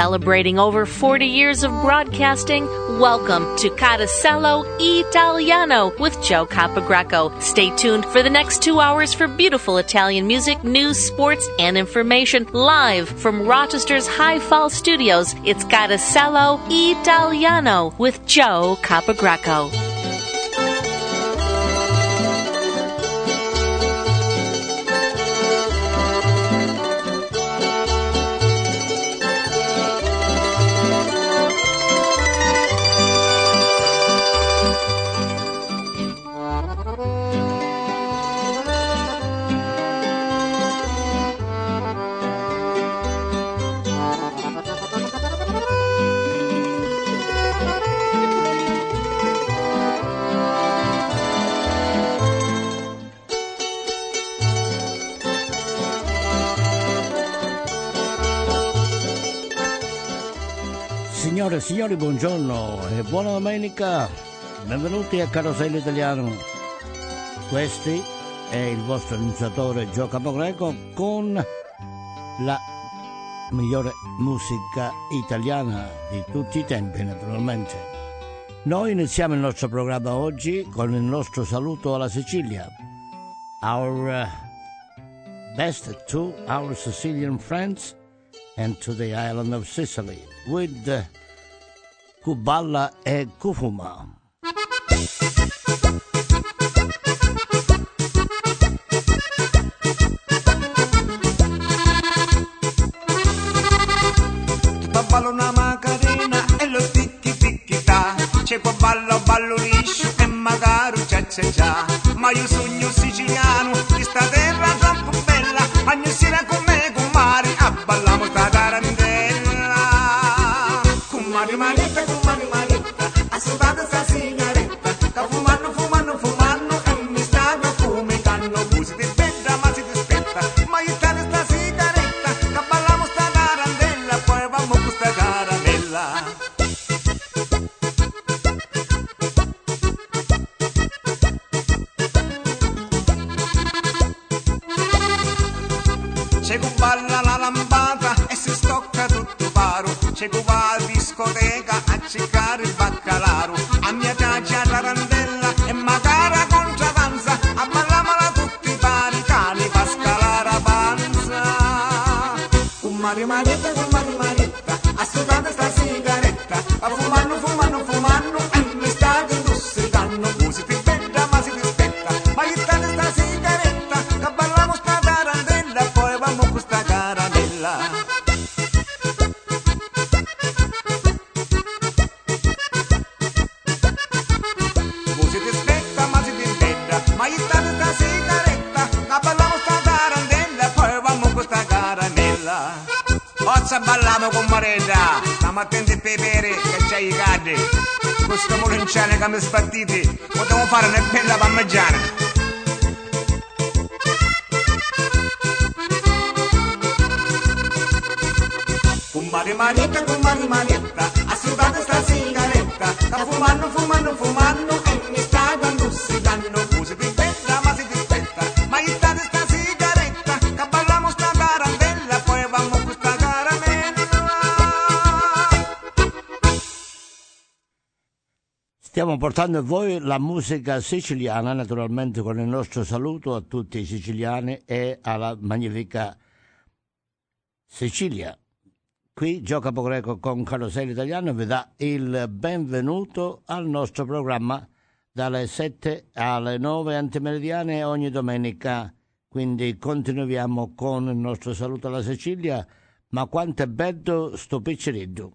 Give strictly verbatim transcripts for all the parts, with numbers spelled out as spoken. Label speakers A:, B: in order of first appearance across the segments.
A: Celebrating over forty years of broadcasting, welcome to Carosello Italiano with Joe Capogreco. Stay tuned for the next two hours for beautiful Italian music, news, sports, and information live from Rochester's High Falls Studios. It's Carosello Italiano with Joe Capogreco.
B: Signore e signori, buongiorno e buona domenica, benvenuti a Carosello Italiano. Questo è il vostro annunciatore Gio Capogreco con la migliore musica italiana di tutti i tempi, naturalmente. Noi iniziamo il nostro programma oggi con il nostro saluto alla Sicilia. Our uh, best to our Sicilian friends and to the island of Sicily with uh, Cuballa e Cufuma.
C: Ballo una macarena e lo ticchi ticchi ta, c'è qua ballo ballo liscio e magari c'è c'è già, ma io sogno siciliano di sta terra troppo bella, ogni sera con me con mare a ballamo sta tarantella, con mare manetta con mare manetta, assolutata sta sigaretta, che fumano fumano fumano e mi stanno fumicando, busi ti aspetta ma si ti aspetta, ma io tale sta sigaretta, che ballamo sta tarantella, poi vamo con sta caramella. C'è chi balla la lambata e si stocca tutto paro, c'è chi va a discoteca a cercare il baccalaro, a mia piace a tarantella e magari con travanza, a ballamola tutti pari, cani fa scalare la panza. Con mare maretta, con mare maretta, assodata sta sigaretta, a fumano, fumano, fumano, e mi sta intossicando, busi ti bella ma si ti aspetta, ma io state sta sigaretta, che balliamo sta tarantella, poi vamo con sta caramella. Busi ti aspetta ma si ti aspetta, ma io state sta sigaretta, che balliamo sta tarantella, poi vamo con sta caramella. Oggi balliamo con Maretta, stiamo attenti ai pepe che c'hai i caddi, questo molinciano che mi spartiti, potevo fare una bella parmigiana. Con mare manetta, con mare manetta, assolutata sta sigaretta, sta fumando, fumando, fumando, e mi sta intossicando, busi ti aspetta ma si ti aspetta, ma io state sta sigaretta, che balliamo sta tarantella, poi vamo con sta caramella.
B: Stiamo portando a voi la musica siciliana, naturalmente con il nostro saluto a tutti i siciliani e alla magnifica Sicilia. Qui Gio Capogreco con Carosello Italiano vi dà il benvenuto al nostro programma dalle sette alle nove antimeridiane ogni domenica. Quindi continuiamo con il nostro saluto alla Sicilia, ma quanto è bello sto picciriddu.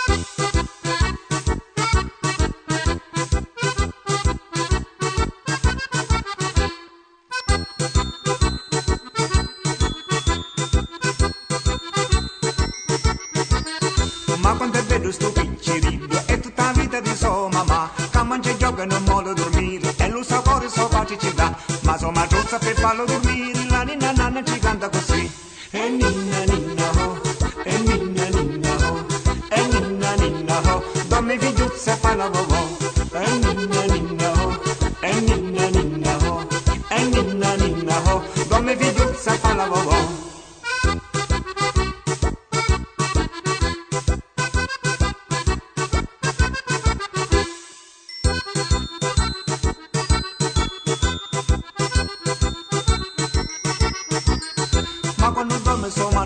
C: Ma quanto è bello sto piccirillo, è tutta la vita di sua mamma, che mangia e gioca e non vuole dormire, e lo sa cuore so pace ci dà, ma sua madrozza per farlo dormire, la ninna nanna ci canta così, e ninna ninna ho, e ninna ninna ho, e ninna ninna ho, dormi figliuzza e fa la vovò, e ninna ninna ho, e ninna ninna ho, e ninna ninna ho, dormi figliuzza e fa la vovò.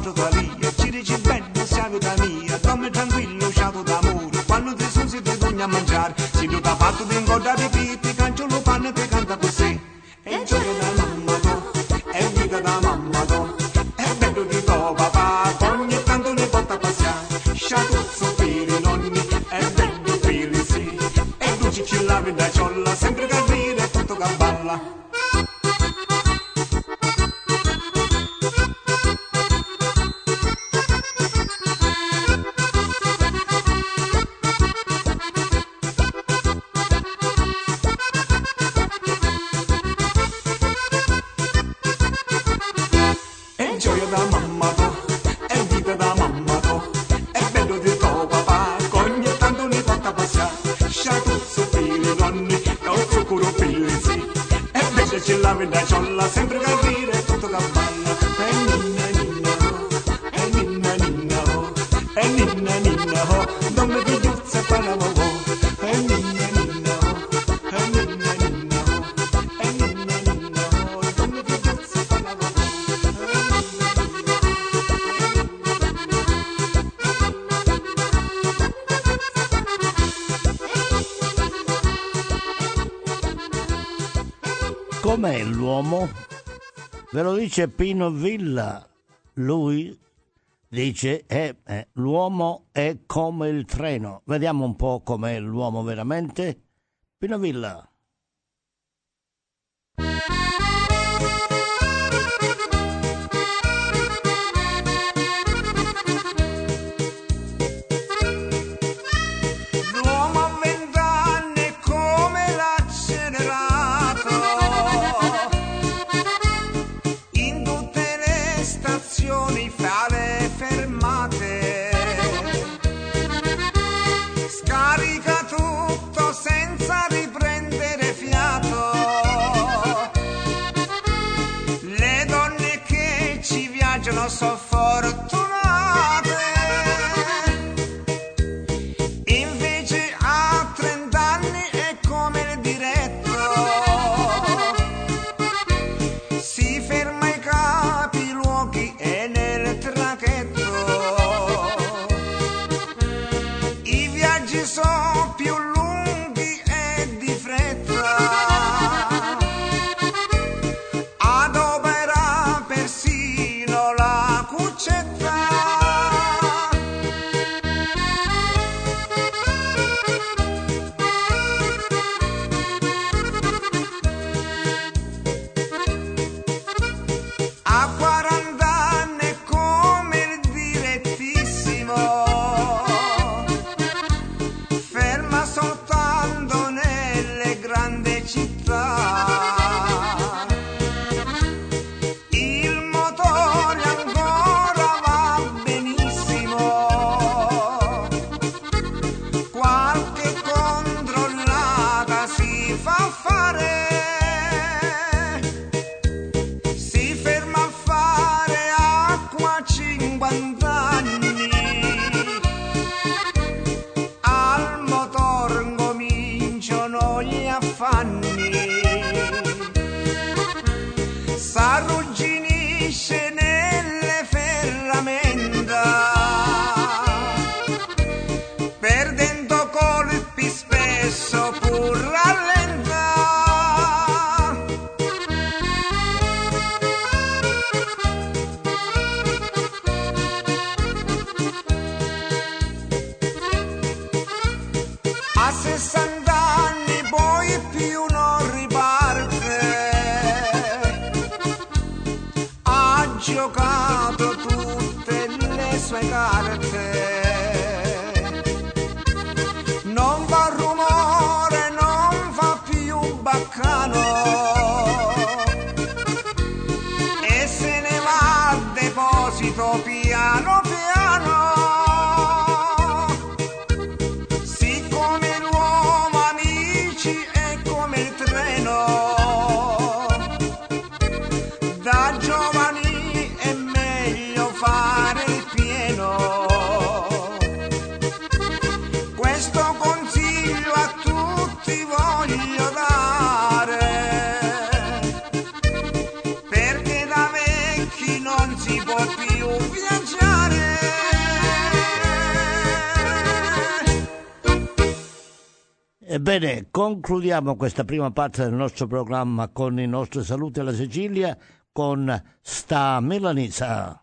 C: Totalia, ci dici bello, sei vita mia, dormi tranquillo, sciato d'amore, quando ti susi ti torni a mangiare, se tu t'ha fatto di ingordare i pitti, cancio lo panno che canta così, è gioia da mamma tu, è vita da mamma tu, è bello di tuo papà, ogni tanto ne porta a passare, sciatuzzo per i nonni, è bello per i sì, e tu ci ci lavi da ciolla, sempre che ride e tutto che balla. Ci lavi da ciolla, sempre che ride tutto che balla. E ninna ninna ho, e ninna ninna ho, e ninna ninna ho, non mi pigliuzza e parlavo ho. E ninna ninna ho, e ninna ninna ho, e ninna ninna ho, non mi pigliuzza e parlavo ho.
B: Com'è l'uomo? Ve lo dice Pino Villa. Lui dice eh, eh, l'uomo è come il treno. Vediamo un po' com'è l'uomo veramente. Pino Villa.
C: L'uomo a vent'anni è come l'accelerato, in tutte le stazioni fra le fermate, scarica tutto senza riprendere fiato. Le donne che ci viaggiano sono fortunate, invece a trent'anni è come il diretto, si ferma ai capiluoghi e nel traghetto. I viaggi sono più lunghi e di fretta, adopera persino la cuccetta. A quarant'anni è come il direttissimo, ferma soltanto nelle grandi città. Il motore ancora va benissimo, qualche controllata si fa fare, si ferma a fare acqua a cinquant'anni, al motor cominciano gli affanni, s'arrugginisce nelle ferramenta, perdendo colpi spesso pur rallenta. A sessant'anni poi più non riparte, a
B: Ebbene, concludiamo questa prima parte del nostro programma con i nostri saluti alla Sicilia con Sta Milanisa.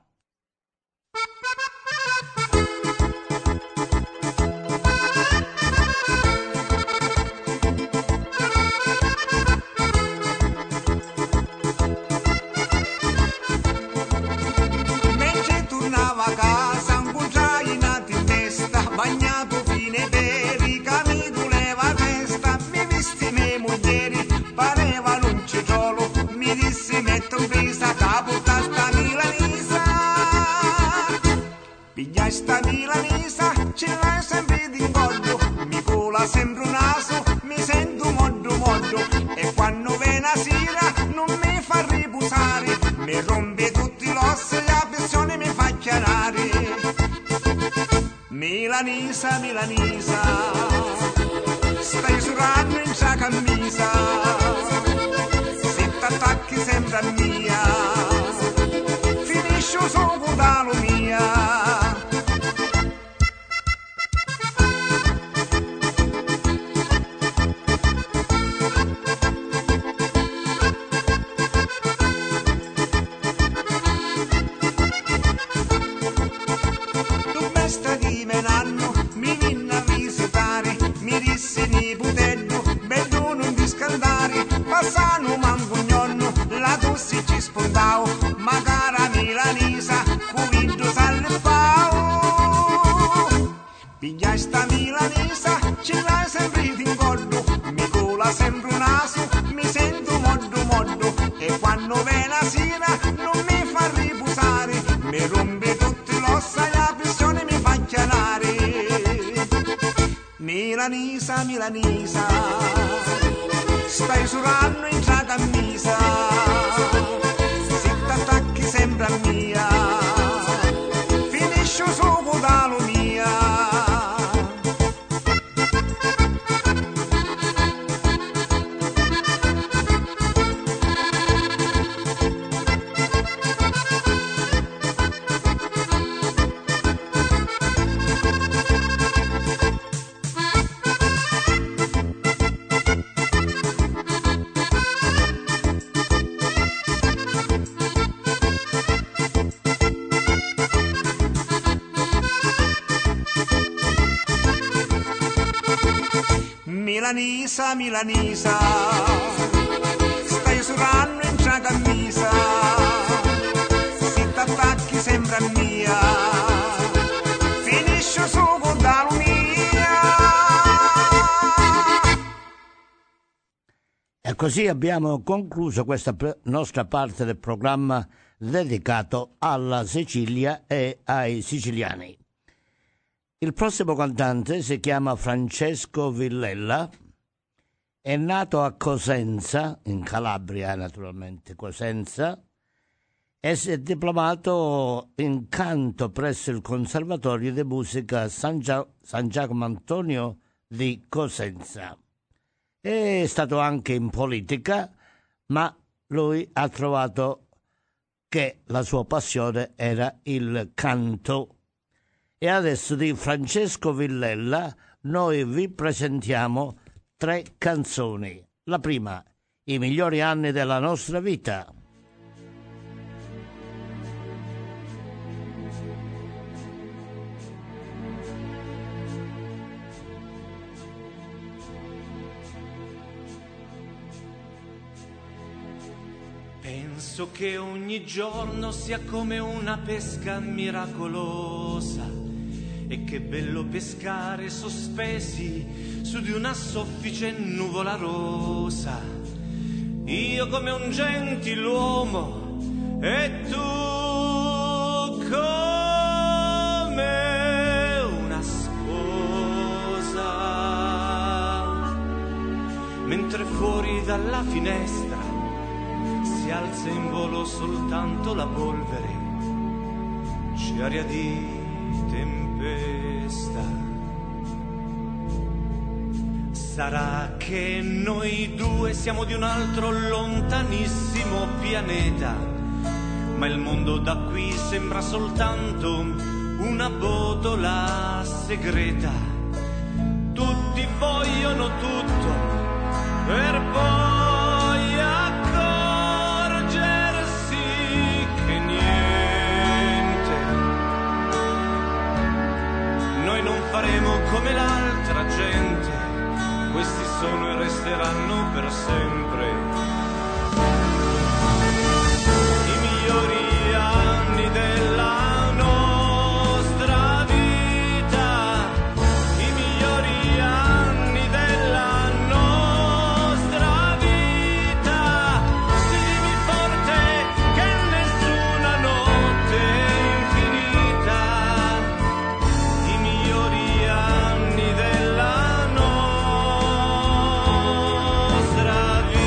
C: Mentre tornava a casa, un cucciainato in testa, bagnato fine veri, camino leva testa, mi visti me moglieri, pareva un citrolo, mi dissi metto un pisa, capo sta milanisa. Pigliai sta milanisa, ce l'hai sempre d'ingoggio, mi cola sempre un naso, mi sento moddo moddo, e quando ve la sera non mi fa riposare, mi rompe tutti gli ossi e la pressione mi fa chiarare. Milanisa, Milanisa, stai surando in cia camisa, se t'attacchi sempre a mia, finisci solo dalla mia. Passano mangugnonno, la dossi ci spondao, ma cara milanisa, cuido salpao. Piglia sta milanisa, ce l'hai sempre d'ingodo, mi cola sempre un naso, mi sento moddo moddo, e quando ve la sera non mi fa riposare, mi rompe tutti l'ossa e la pressione mi fa chiarare. Milanisa, Milanisa, stai surando in cia camisa, se t'attacchi sempre a mia, finisci solo dalla mia. Milanisa, Milanisa, stai surando in cia camisa, se t'attacchi sempre a mia, finisci solo dalla mia.
B: E così abbiamo concluso questa pre- nostra parte del programma dedicato alla Sicilia e ai siciliani. Il prossimo cantante si chiama Francesco Villella, è nato a Cosenza, in Calabria naturalmente, Cosenza, e si è diplomato in canto presso il Conservatorio di Musica San, Gia- San Giacomo Antonio di Cosenza. È stato anche in politica, ma lui ha trovato che la sua passione era il canto. E adesso di Francesco Villella noi vi presentiamo tre canzoni. La prima, I migliori anni della nostra vita.
D: Penso che ogni giorno sia come una pesca miracolosa. E che bello pescare sospesi su di una soffice nuvola rosa. Io come un gentiluomo e tu come una sposa. Mentre fuori dalla finestra si alza in volo soltanto la polvere, c'è aria di tempesta. Sarà che noi due siamo di un altro lontanissimo pianeta, ma il mondo da qui sembra soltanto una botola segreta. Tutti vogliono tutto per poi accorgersi che niente. Noi non faremo come l'altra gente, questi sono e resteranno per sempre i migliori anni della nostra vita, i migliori anni della nostra vita. Stimi forte che nessuna notte è infinita, i migliori anni della nostra vita.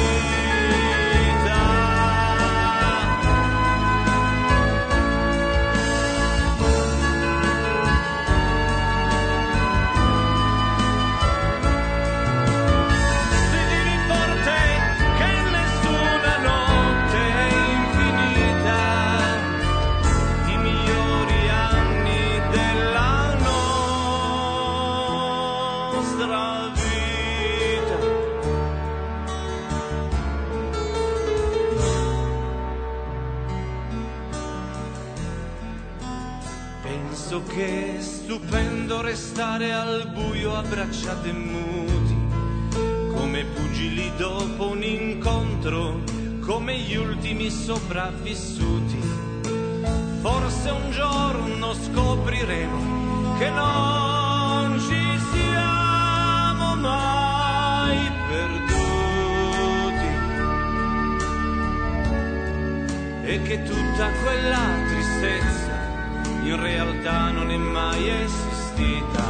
D: Stimi forte che nessuna notte è infinita, i migliori anni della nostra vita. Penso che è stupendo restare al buio abbracciati e muti, come pugili dopo un incontro, come gli ultimi sopravvissuti. Forse un giorno scopriremo che non ci siamo mai perduti e che tutta quella tristezza in realtà non è mai esistita.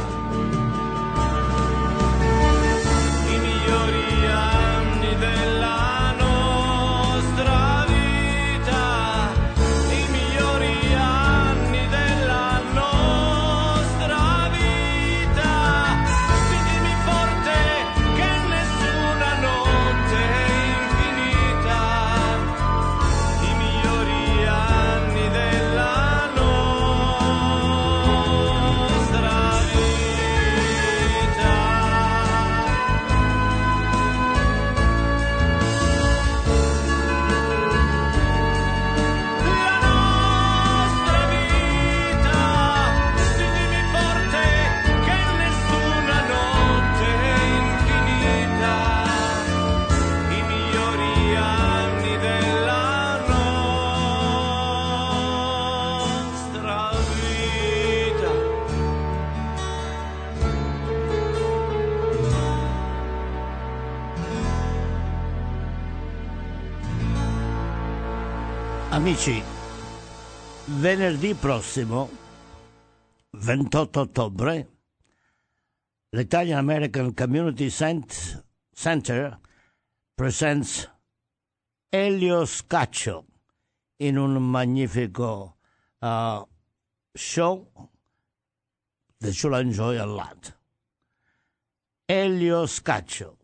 D: I migliori anni della nostra vita, i migliori anni della nostra vita. Stimi forte che nessuna notte è infinita, i migliori anni della nostra vita. La nostra vita. Stimi forte che nessuna notte è infinita, i migliori anni della nostra vita.
B: Amici, venerdì prossimo, ventotto ottobre, l'Italian American Community Cent- Center presents Elio Scaccio in un magnifico uh, show that you'll enjoy a lot. Elio Scaccio.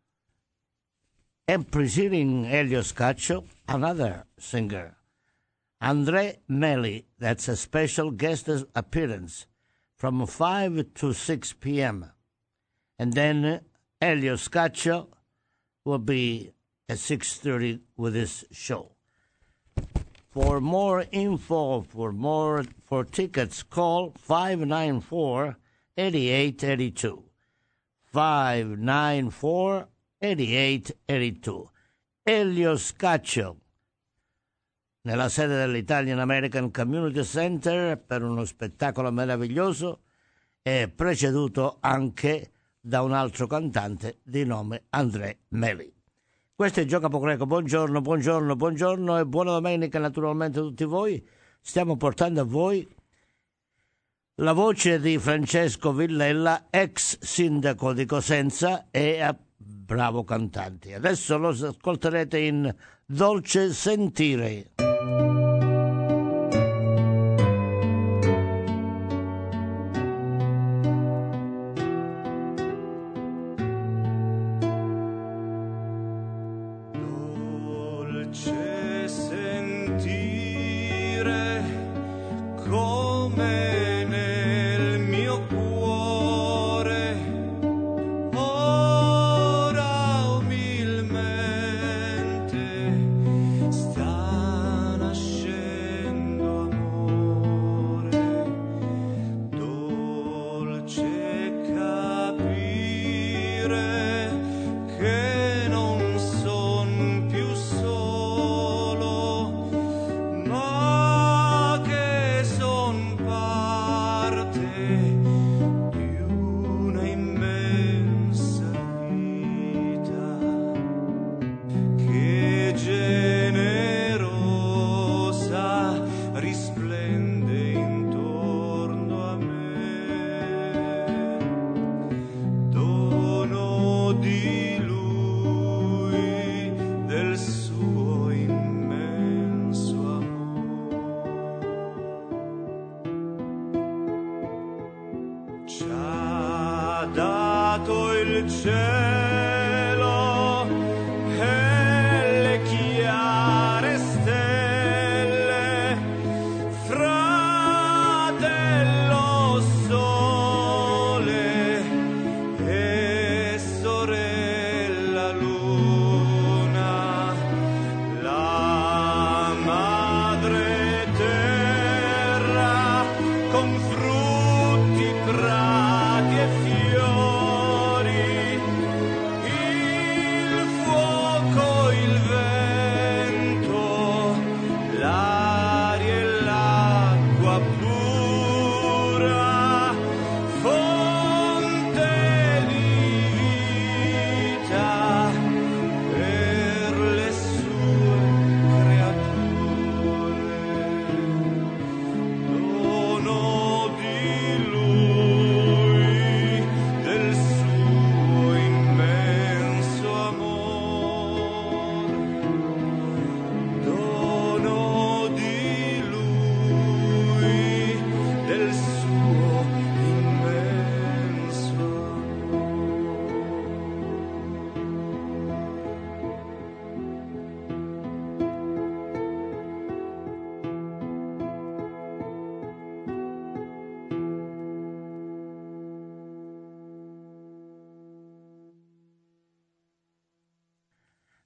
B: And preceding Elio Scaccio, another singer, André Meli. That's a special guest appearance from five to six p.m. And then Elio Scaccio will be at six thirty with his show. For more info, for more for tickets, call five nine four, eight eight eight two. five nine four, eight eight eight two. Elio Scaccio, nella sede dell'Italian American Community Center, per uno spettacolo meraviglioso, è preceduto anche da un altro cantante di nome André Meli. Questo è Gio Capogreco. Buongiorno, buongiorno, buongiorno e buona domenica naturalmente a tutti voi. Stiamo portando a voi la voce di Francesco Villella, ex sindaco di Cosenza e a bravo cantante. Adesso lo ascolterete in Dolce Sentire.
D: Dolce sentire come nel mio cuore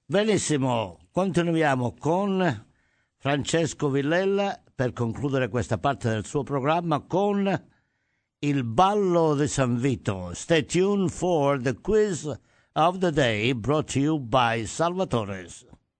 B: Benissimo, continuiamo con Francesco Villella per concludere questa parte del suo programma con il ballo di San Vito. Stay tuned for the quiz of the day brought to you by Salvatores.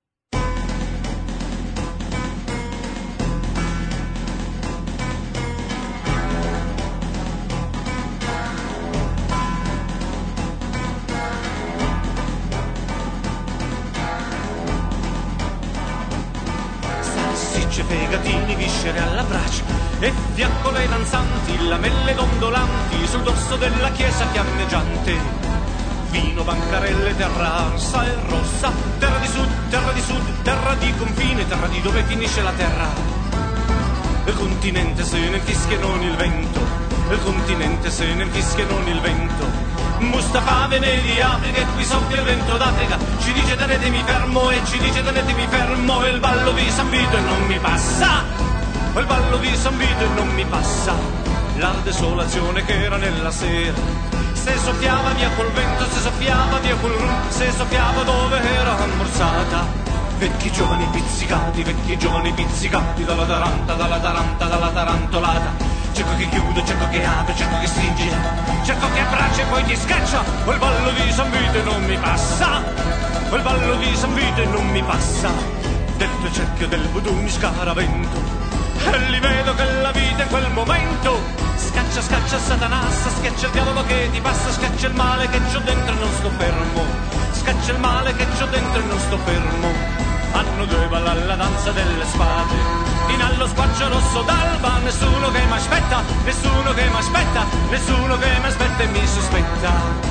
D: Fegatini, viscere alla brace e fiaccole danzanti, lamelle dondolanti sul dorso della chiesa fiammeggiante. Vino, bancarelle, terra arsa e rossa, terra di sud, terra di sud, terra di confine, terra di dove finisce la terra. Il continente se ne infischia non il vento, il continente se ne infischia non il vento. Mustafa viene di Africa e qui soffia il vento d'Africa, ci dice tenetemi fermo e ci dice tenetemi fermo, il ballo di San Vito e non mi passa, il ballo di San Vito e non mi passa, la desolazione che era nella sera, se soffiava via col vento, se soffiava via col rum, se soffiava dove era ammorzata, vecchi giovani pizzicati, vecchi giovani pizzicati, dalla taranta, dalla taranta, dalla tarantolata. Cerco che chiude, cerco che apre, cerco che stringe, cerco che abbraccia e poi ti scaccia. Quel ballo di San Vito non mi passa, quel ballo di San Vito non mi passa. Dentro il cerchio del voodoo mi scaravento e li vedo che la vita in quel momento scaccia, scaccia Satanassa, schiaccia il diavolo che ti passa, scaccia il male che c'ho dentro e non sto fermo, scaccia il male che c'ho dentro e non sto fermo. Hanno due ballare la danza delle spade, in allo squarcio rosso d'alba, nessuno che mi aspetta, nessuno che mi aspetta, nessuno che mi aspetta e mi sospetta.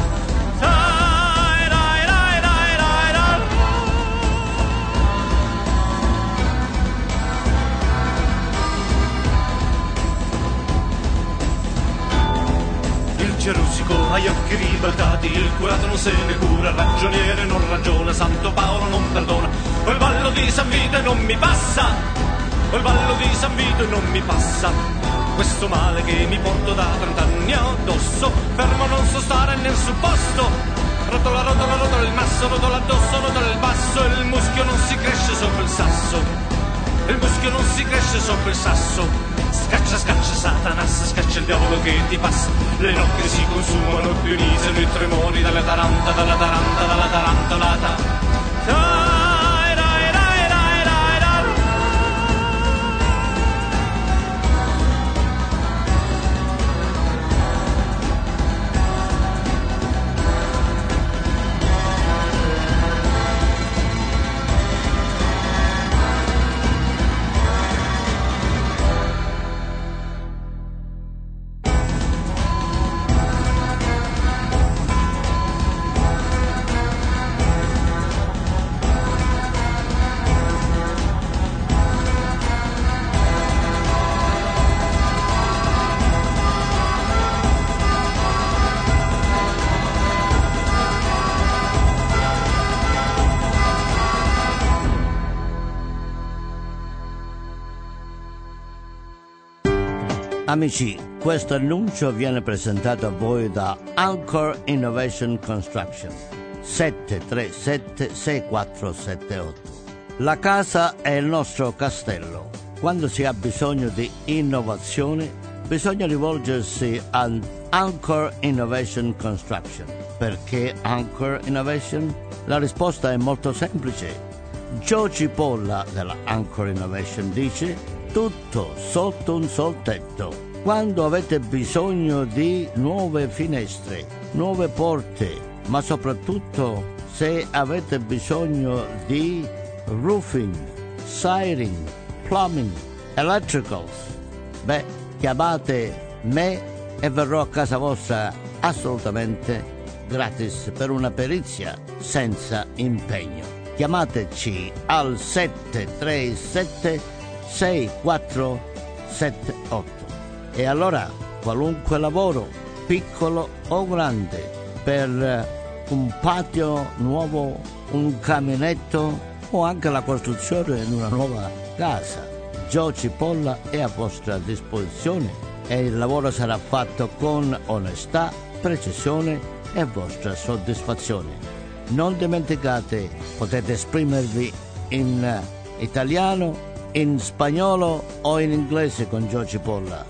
D: Dai, dai, dai, dai, dai, dai. Il gerusico ha gli occhi ribaltati, il curato non se ne cura, il ragioniere non ragiona, Santo Paolo non perdona. Quel ballo di San Vito non mi passa, quel ballo di San Vito non mi passa, questo male che mi porto da trent'anni addosso, fermo non so stare nel suo posto, rotola, rotola, rotola il masso, rotola addosso, rotola il basso, il muschio non si cresce sopra il sasso, il muschio non si cresce sopra il sasso, scaccia, scaccia Satanas, scaccia il diavolo che ti passa, le notti si consumano, pionizzano i tremori dalla taranta, dalla taranta, dalla tarantolata.
B: Amici, questo annuncio viene presentato a voi da Anchor Innovation Construction sette tre sette sei quattro sette otto. La casa è il nostro castello. Quando si ha bisogno di innovazione, bisogna rivolgersi a Anchor Innovation Construction. Perché Anchor Innovation? La risposta è molto semplice. Joe Cipolla della Anchor Innovation dice: tutto sotto un sol tetto. Quando avete bisogno di nuove finestre, nuove porte, ma soprattutto se avete bisogno di roofing, siding, plumbing, electricals, beh, chiamate me e verrò a casa vostra assolutamente gratis per una perizia senza impegno. Chiamateci al sette tre sette sei quattro sette otto. E allora qualunque lavoro, piccolo o grande, per un patio nuovo, un caminetto o anche la costruzione di una nuova casa, Joe Cipolla è a vostra disposizione e il lavoro sarà fatto con onestà, precisione e vostra soddisfazione. non dimenticate, potete esprimervi in italiano, in spagnolo o in inglese con Joe Cipolla.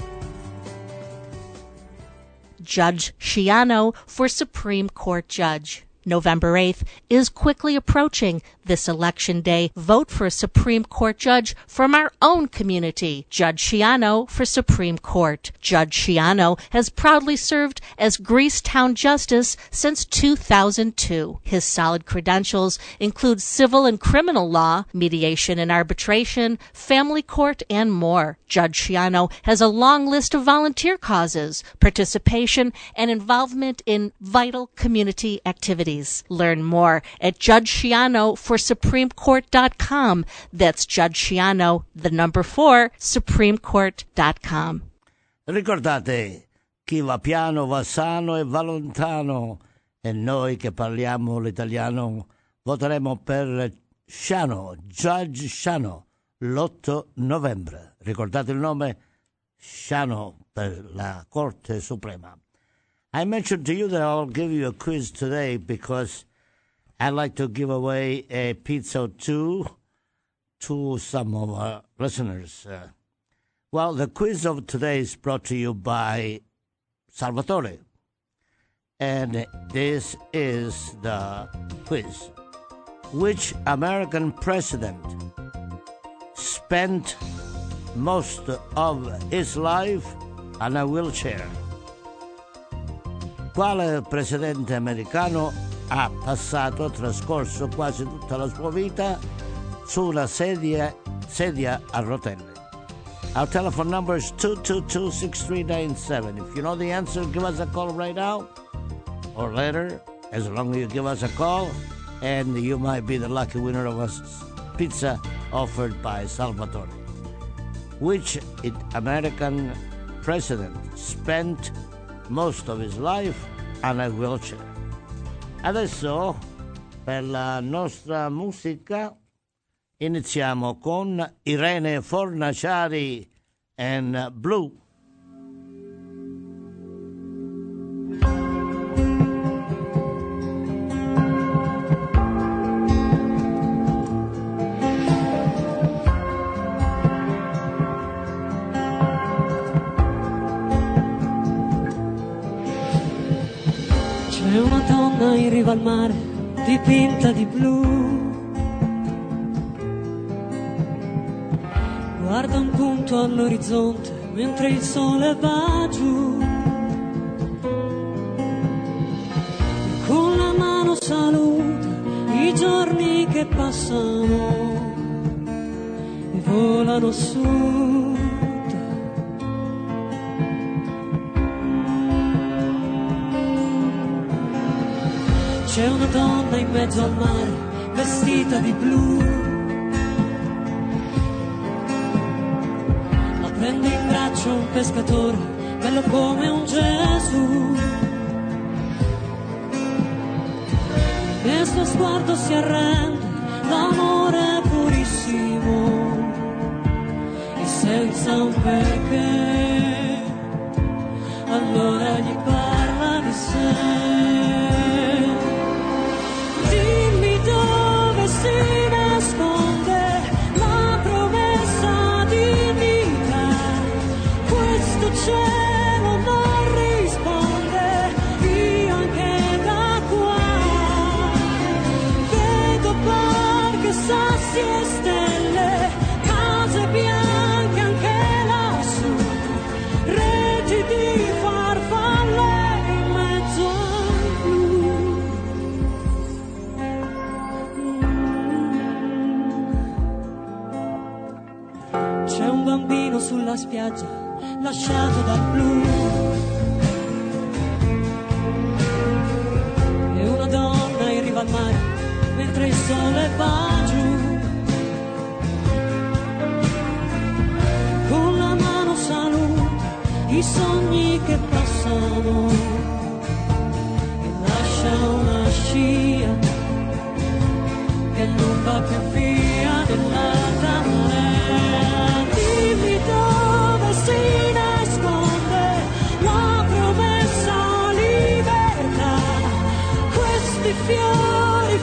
A: Judge Schiano for Supreme Court Judge. November eighth is quickly approaching. This election day, vote for a Supreme Court judge from our own community. Judge Schiano for Supreme Court. Judge Schiano has proudly served as Greecetown Justice since two thousand two. His solid credentials include civil and criminal law, mediation and arbitration, family court, and more. Judge Schiano has a long list of volunteer causes, participation, and involvement in vital community activities. Learn more at Judge Schiano for Supreme Court dot com. That's Judge Schiano, the number four, Supreme Court dot com.
B: Ricordate, chi va piano va sano e va lontano, e noi che parliamo l'italiano voteremo per Schiano, Judge Schiano, l'otto novembre. Ricordate il nome? Schiano per la Corte Suprema. I mentioned to you that I'll give you a quiz today because I'd like to give away a pizza or two to some of our listeners. Uh, well, the quiz of today is brought to you by Salvatore. And this is the quiz. Which American president spent most of his life on a wheelchair? Quale presidente americano ha passato, trascorso quasi tutta la sua vita su una sedia, sedia a rotelle? Our telephone number is two two two, six three nine seven. If you know the answer, give us a call right now or later, as long as you give us a call, and you might be the lucky winner of a pizza offered by Salvatore. Which American president spent most of his life on a wheelchair? Adesso, per la nostra musica, iniziamo con Irene Fornaciari and Blue.
E: C'è una donna in riva al mare, dipinta di blu. Guarda un punto all'orizzonte mentre il sole va giù. E con la mano saluta i giorni che passano e volano su. C'è una donna in mezzo al mare, vestita di blu. La prende in braccio un pescatore, bello come un Gesù. Nel suo sguardo si arrende l'amore purissimo e senza un perché, allora gli parla di sé. Si nasconde la promessa di vita, questo cielo non risponde, io anche da qua vedo barche, sassi e stelle, case bianche anche lassù, reti di farfalle in mezzo al blu. Sulla spiaggia lasciato dal blu e una donna in riva al mare mentre il sole va giù, con la mano saluta i sogni che passano e lascia una scia che non va più via dell'altra marea. Dimmi dove si nasconde la promessa libertà, questi fiori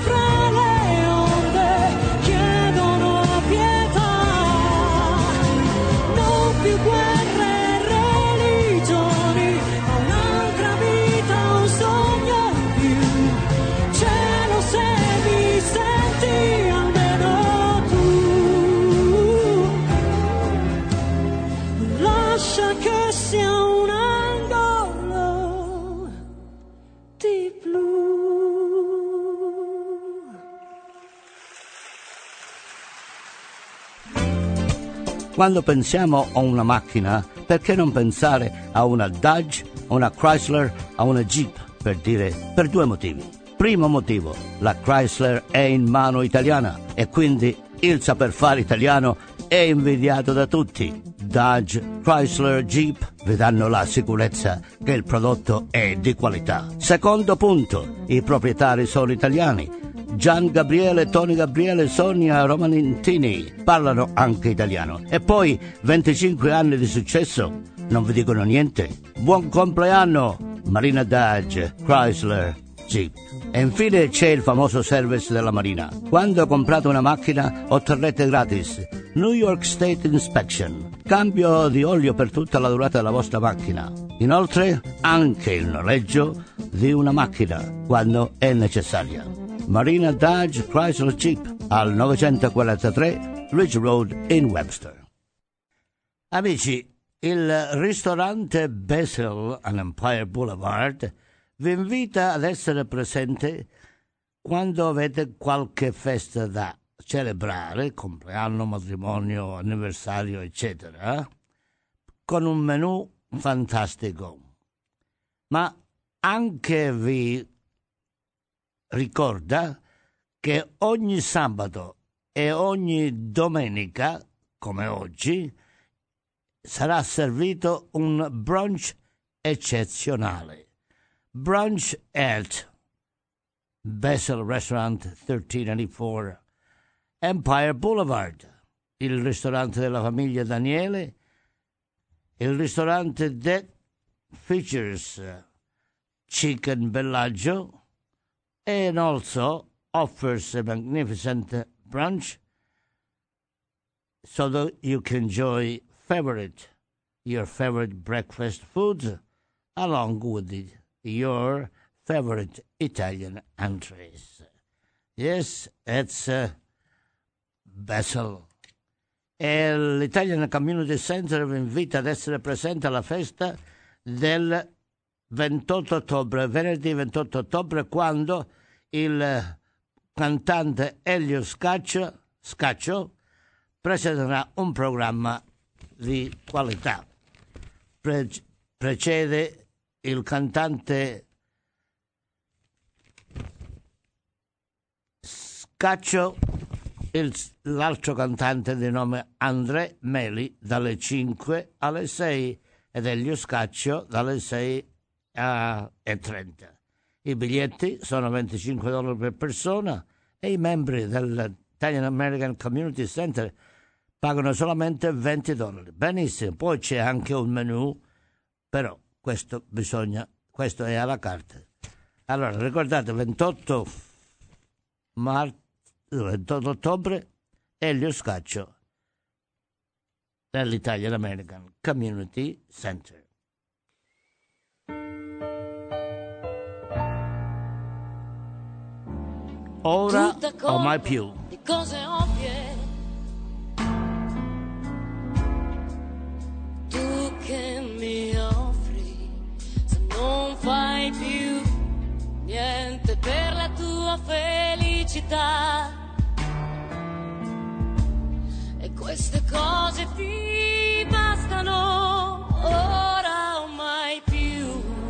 B: Quando pensiamo a una macchina, perché non pensare a una Dodge, a una Chrysler, a una Jeep, per dire, per due motivi. Primo motivo, la Chrysler è in mano italiana e quindi il saper fare italiano è invidiato da tutti. Dodge, Chrysler, Jeep vi danno la sicurezza che il prodotto è di qualità. Secondo punto, i proprietari sono italiani. Gian Gabriele, Tony Gabriele, Sonia Romanentini parlano anche italiano. E poi venticinque anni di successo, non vi dicono niente. Buon compleanno, Marina Dodge, Chrysler, Jeep. E infine c'è il famoso service della Marina. Quando comprate una macchina otterrete gratis New York State Inspection, cambio di olio per tutta la durata della vostra macchina. Inoltre anche il noleggio di una macchina quando è necessaria. Marina Dodge Chrysler Jeep al novecentoquarantatré Ridge Road in Webster. Amici, il ristorante Basil on Empire Boulevard vi invita ad essere presente quando avete qualche festa da celebrare, compleanno, matrimonio, anniversario, eccetera, con un menù fantastico. Ma anche vi ricorda che ogni sabato e ogni domenica, come oggi, sarà servito un brunch eccezionale. Brunch at Basil Restaurant thirteen eighty-four Empire Boulevard, il ristorante della famiglia Daniele, il ristorante that features chicken Bellagio and also offers a magnificent brunch so that you can enjoy favorite your favorite breakfast foods along with the, your favorite Italian entrees. Yes, it's uh, Basil. E l'Italian Community Center vi invita ad essere presente alla festa del ventotto ottobre, venerdì ventotto ottobre, quando il cantante Elio Scaccio, Scaccio presenterà un programma di qualità. Pre- precede il cantante Scaccio il, l'altro cantante di nome André Meli dalle cinque alle sei ed Elio Scaccio dalle sei e trenta. I biglietti sono venticinque dollari per persona e i membri dell'Italian American Community Center pagano solamente venti dollari. Benissimo, poi c'è anche un menù, però questo bisogna, questo è alla carte. Allora, ricordate, ventotto marzo, ventotto ottobre, Elio Scaccio dell'Italian American Community Center. Ora o mai più.
E: Di cose ovvie. Tu che mi offri, se non fai più niente per la tua felicità. E queste cose ti bastano ora o mai più.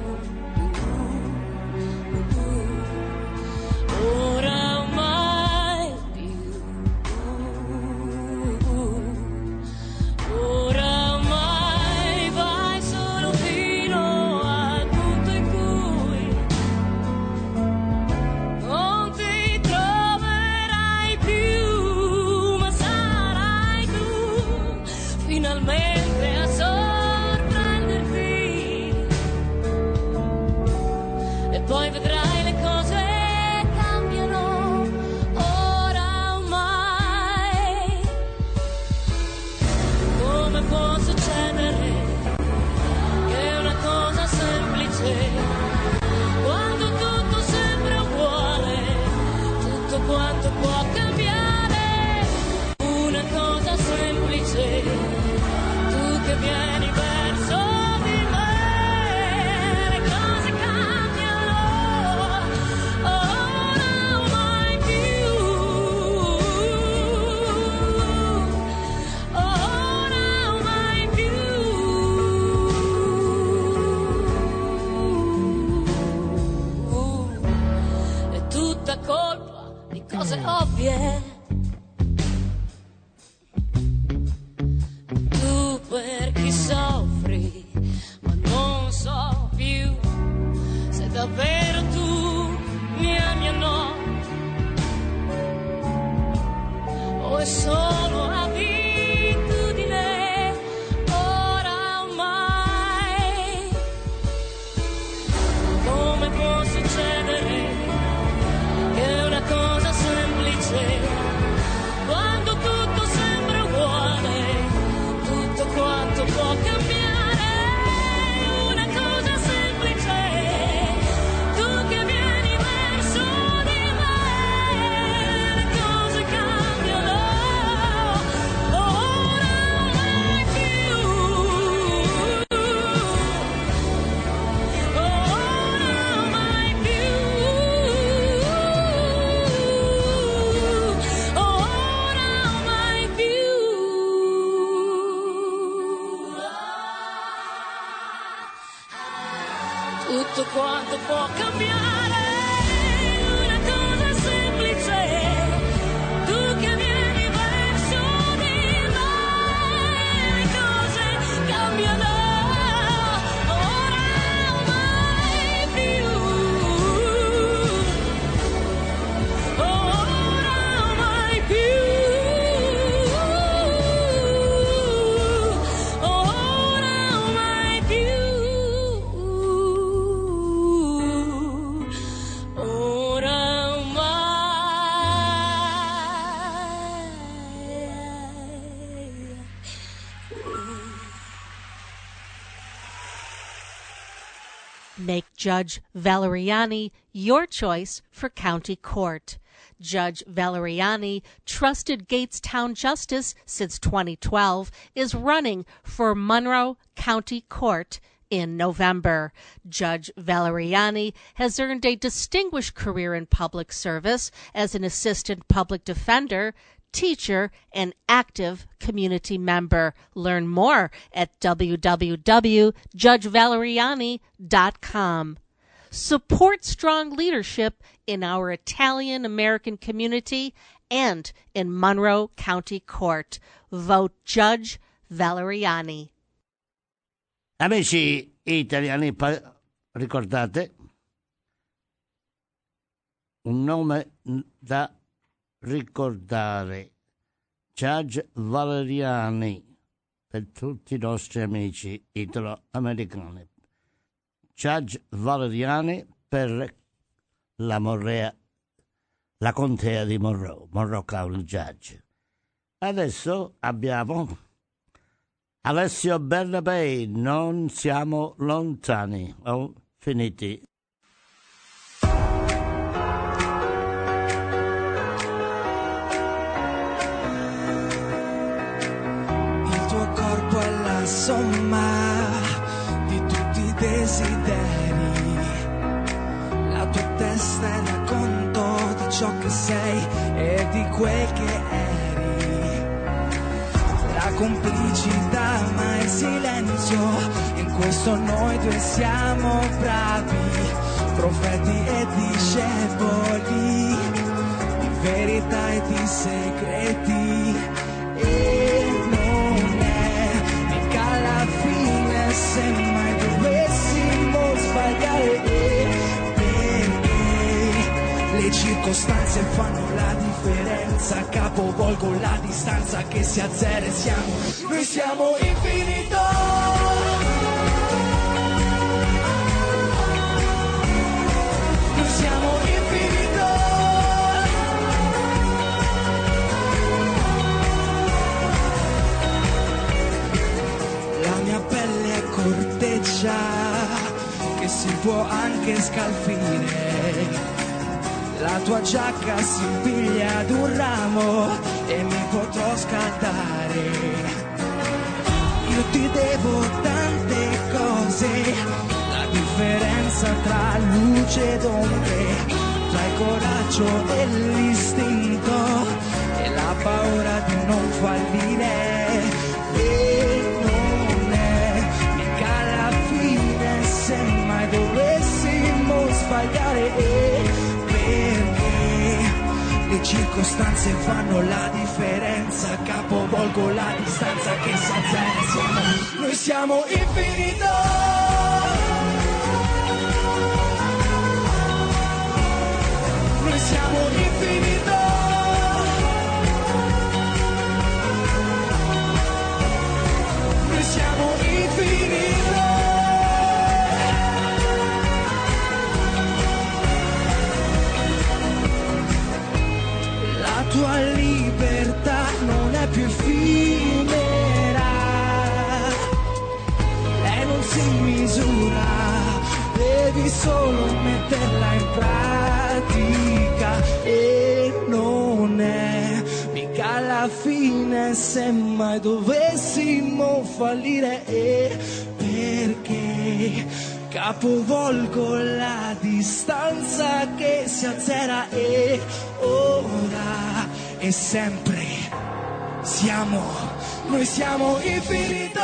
E: Ora ora Tu per chi soffri, ma non so più se davvero tu mi ami o no, o è solo abitudine ora ormai. Come può succedere che una cosa semplice, quando tutto sembra uguale, tutto quanto può cambiare? Una cosa semplice, tu che vieni verso di me, le cose cambiano, ora mai più, ora mai più, ora mai più. Tutto quanto può cambiare, una cosa semplice, tu che vieni verso di me, le cose cambiano, ora mai più, ora mai più, ora mai più, ora mai.
A: Make Judge Valeriani your choice for county court. Judge Valeriani, trusted Gatestown justice since twenty twelve, is running for Monroe County Court in November. Judge Valeriani has earned a distinguished career in public service as an assistant public defender, teacher, and active community member. Learn more at w w w dot judge valeriani dot com. Support strong leadership in our Italian American community and in Monroe County Court. Vote Judge Valeriani.
B: Amici italiani, pa- ricordate un nome da ricordare: Judge Valeriani, per tutti i nostri amici italo-americani. Judge Valeriani per la Morrea, la contea di Monroe, Monroe County Judge. Adesso abbiamo Alessio Bernabei, Non siamo lontani, o finiti.
F: Il tuo corpo è la somma di tutti i desideri, la tua testa è racconto di ciò che sei e di quel che eri, la complicità ma il silenzio, in questo noi due siamo bravi, profeti e discepoli, di verità e di segreti, e non è mica la fine se mai dovessimo sbagliare, perché le circostanze fanno la differenza, capovolgo la distanza che si azzera e siamo, noi siamo infinito. Noi siamo infinito. La mia pelle è corteccia che si può anche scalfire, la tua giacca si piglia ad un ramo e mi potrò scaldare. Io ti devo tante cose, la differenza tra luce ed ombre, tra il coraggio e l'istinto e la paura di non fallire. E non è mica la fine se mai dovessimo sbagliare, perché le circostanze fanno la differenza, capovolgo la distanza che si azzera, siamo, noi siamo infinito. Noi siamo infinito. Noi siamo infinito. La tua libertà non è più effimera, lei non si misura, devi solo metterla in pratica e non è mica la fine se mai dovessimo fallire, e perché capovolgo la distanza che si azzera e ora e sempre siamo, noi siamo infinito.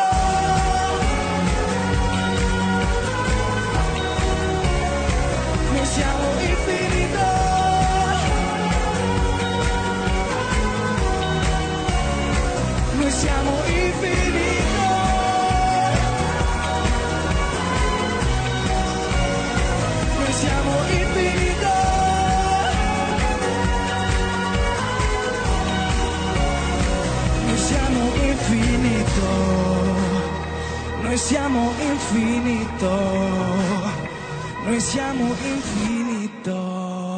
F: Noi siamo infinito. Noi siamo infinito. Noi siamo infinito. Noi siamo infinito. Noi siamo infinito. Noi siamo infinito.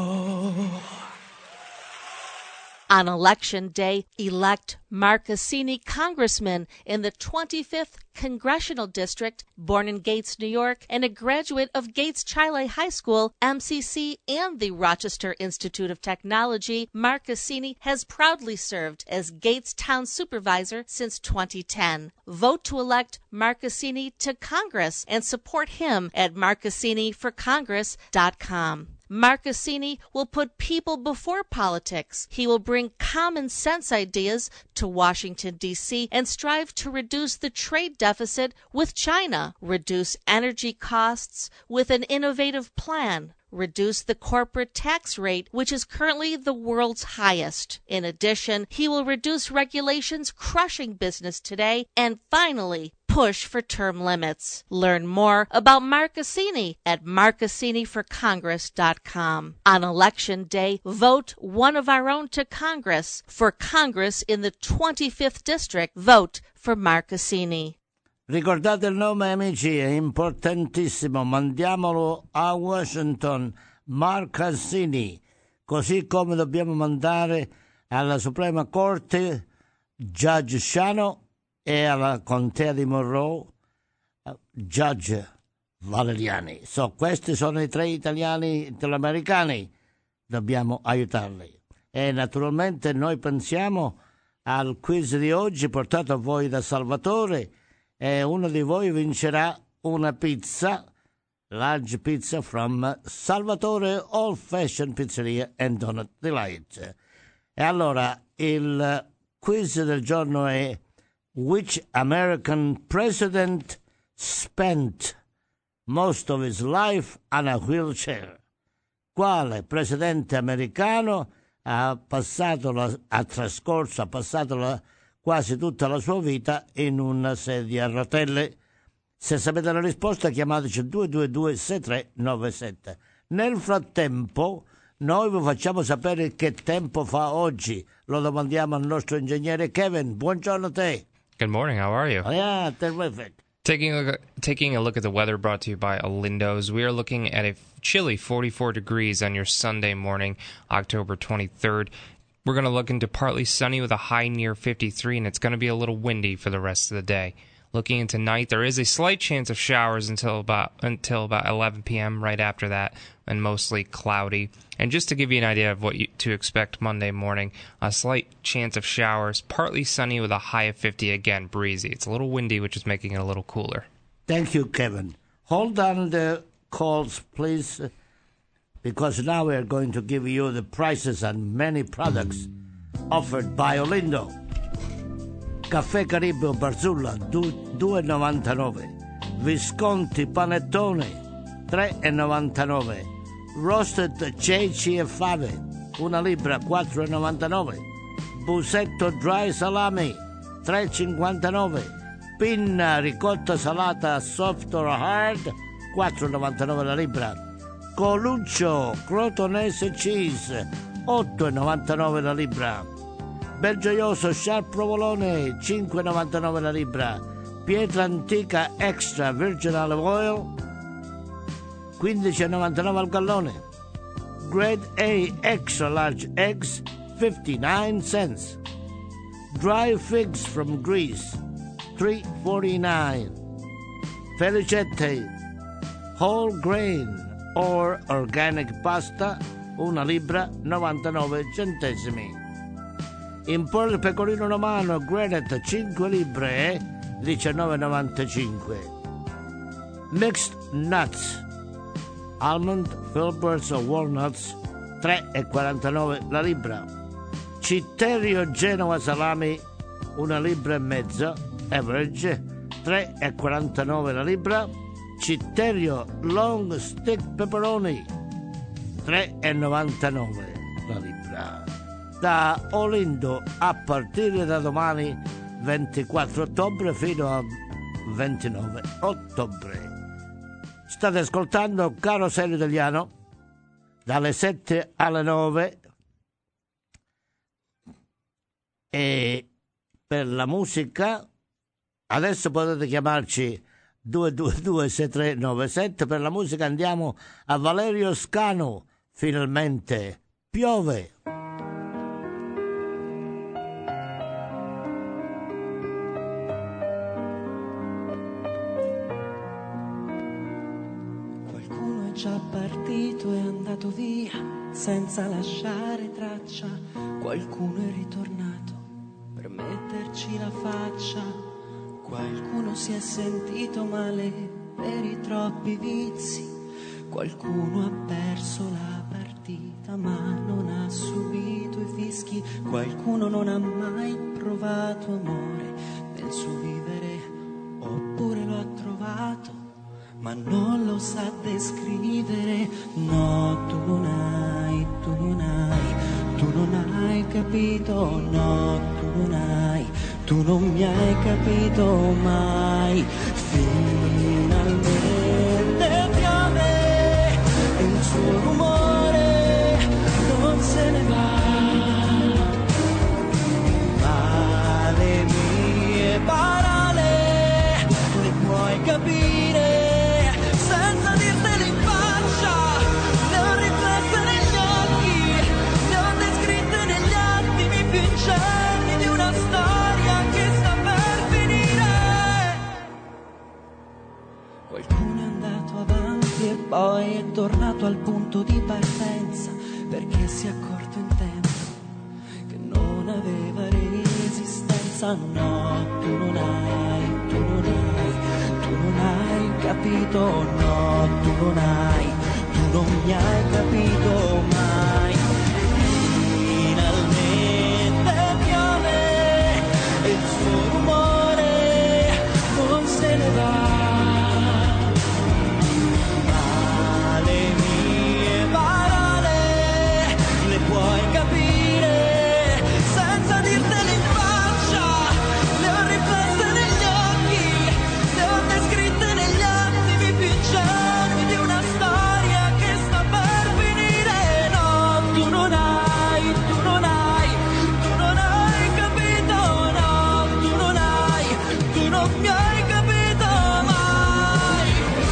A: On Election Day, elect Mark Cassini congressman in the twenty-fifth Congressional District, born in Gates, New York, and a graduate of Gates Chile High School, M C C, and the Rochester Institute of Technology. Mark Cassini has proudly served as Gates Town Supervisor since twenty ten. Vote to elect Mark Cassini to Congress and support him at mark cassini for congress dot com. Mark Cassini will put people before politics. He will bring common sense ideas to Washington, D C and strive to reduce the trade deficit with China, reduce energy costs with an innovative plan, reduce the corporate tax rate, which is currently the world's highest. In addition, he will reduce regulations crushing business today, and finally, push for term limits. Learn more about Mark Cassini at mark cassini for congress dot com. On Election Day, vote one of our own to Congress. For Congress in the twenty-fifth District, vote for Mark Cassini.
B: Ricordate il nome, amici, è importantissimo, mandiamolo a Washington, Mark Cassini, così come dobbiamo mandare alla Suprema Corte Judge Shano e alla Contea di Monroe Judge Valeriani. So, questi sono i tre italiani italoamericani, dobbiamo aiutarli. E naturalmente noi pensiamo al quiz di oggi portato a voi da Salvatore, e uno di voi vincerà una pizza, large pizza from Salvatore Old Fashioned Pizzeria and Donut Delight. E allora il quiz del giorno è: which American president spent most of his life on a wheelchair? Quale presidente americano ha passato la, ha trascorso, ha passato la quasi tutta la sua vita in una sedia a rotelle? Se sapete la risposta, chiamateci due due due sei tre nove sette. Nel frattempo noi vi facciamo sapere che tempo fa oggi. Lo domandiamo al nostro ingegnere Kevin. Buongiorno a te.
G: Good morning, how are you?
B: Oh, yeah, terrific.
G: Taking a, look, taking a look at the weather brought to you by Olindo's, we are looking at a chilly forty-four degrees on your Sunday morning, October twenty-third. We're going to look into partly sunny with a high near fifty-three, and it's going to be a little windy for the rest of the day. Looking into night, there is a slight chance of showers until about until about eleven p.m. Right after that, and mostly cloudy. And just to give you an idea of what you, to expect Monday morning, a slight chance of showers, partly sunny with a high of fifty, again, breezy. It's a little windy, which is making it a little cooler.
B: Thank you, Kevin. Hold on the calls, please, because now we're going to give you the prices on many products offered by Olindo. Caffè Caribeo Barzulla due e novantanove, Visconti Panettone tre e novantanove, Roasted ceci e fave una libra quattro e novantanove. Busetto dry salami tre e cinquantanove. Pinna ricotta salata soft or hard quattro e novantanove la libra. Coluccio crotonese cheese otto e novantanove la libra. Belgioioso sharp provolone cinque e novantanove la libra. Pietra antica extra virgin olive oil quindici e novantanove al gallone. Grade A extra large eggs fifty-nine cents. Dry figs from Greece three forty-nine. Felicette whole grain or organic pasta una libra novantanove centesimi. Impor pecorino romano Granite cinque libre diciannove e novantacinque. Mixed nuts almond, filberts o walnuts tre e quarantanove la libra. Citterio Genova salami una libra e mezza average tre e quarantanove la libra. Citterio long stick pepperoni tre e novantanove la libra. Da Olindo a partire da domani ventiquattro ottobre fino a ventinove ottobre. State ascoltando Carosello Italiano dalle sette alle nove e per la musica adesso potete chiamarci due due due sei tre nove sette. Per la musica andiamo a Valerio Scano. Finalmente piove.
F: Qualcuno è già partito e è andato via senza lasciare traccia. Qualcuno è ritornato per metterci la faccia. Qualcuno si è sentito male per i troppi vizi. Qualcuno ha perso la partita ma non ha subito i fischi. Qualcuno non ha mai provato amore nel suo vivere, oppure lo ha trovato ma non lo sa descrivere. No, tu non hai, tu non hai, tu non hai capito. No, tu non hai, tu non mi hai capito mai. Finalmente piove e il suo rumore non se ne va, ma le mie parole le puoi capire senza dirtelo in faccia. Le ho riflesse negli occhi, le ho descritte negli attimi più incerti di una storia che sta per finire. Qualcuno è andato avanti e poi è tornato al punto di partenza perché si è accorto in tempo che non aveva resistenza. No, tu non hai, tu non hai, tu non hai capito. No, tu non hai, tu non mi hai capito mai. Finalmente piove e il suo rumore non se ne va, ma le mie parole le puoi capire senza dirtele in faccia. Le ho riflesse negli occhi, le ho descritte negli attimi più incerti di una storia che sta per finire. No, tu non hai, tu non hai, tu non hai capito. No, tu non hai, tu non mi hai capito mai.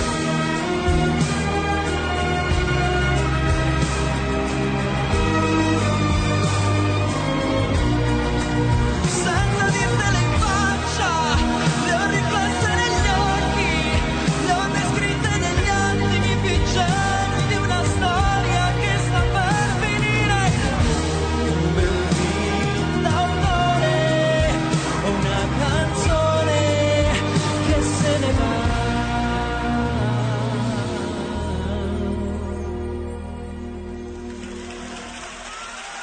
F: Senza dirtele in faccia, le ho riflesse negli occhi, le ho descritte negli attimi più incerti di una storia che sta per finire. Come un film d'autore o una canzone che se ne va.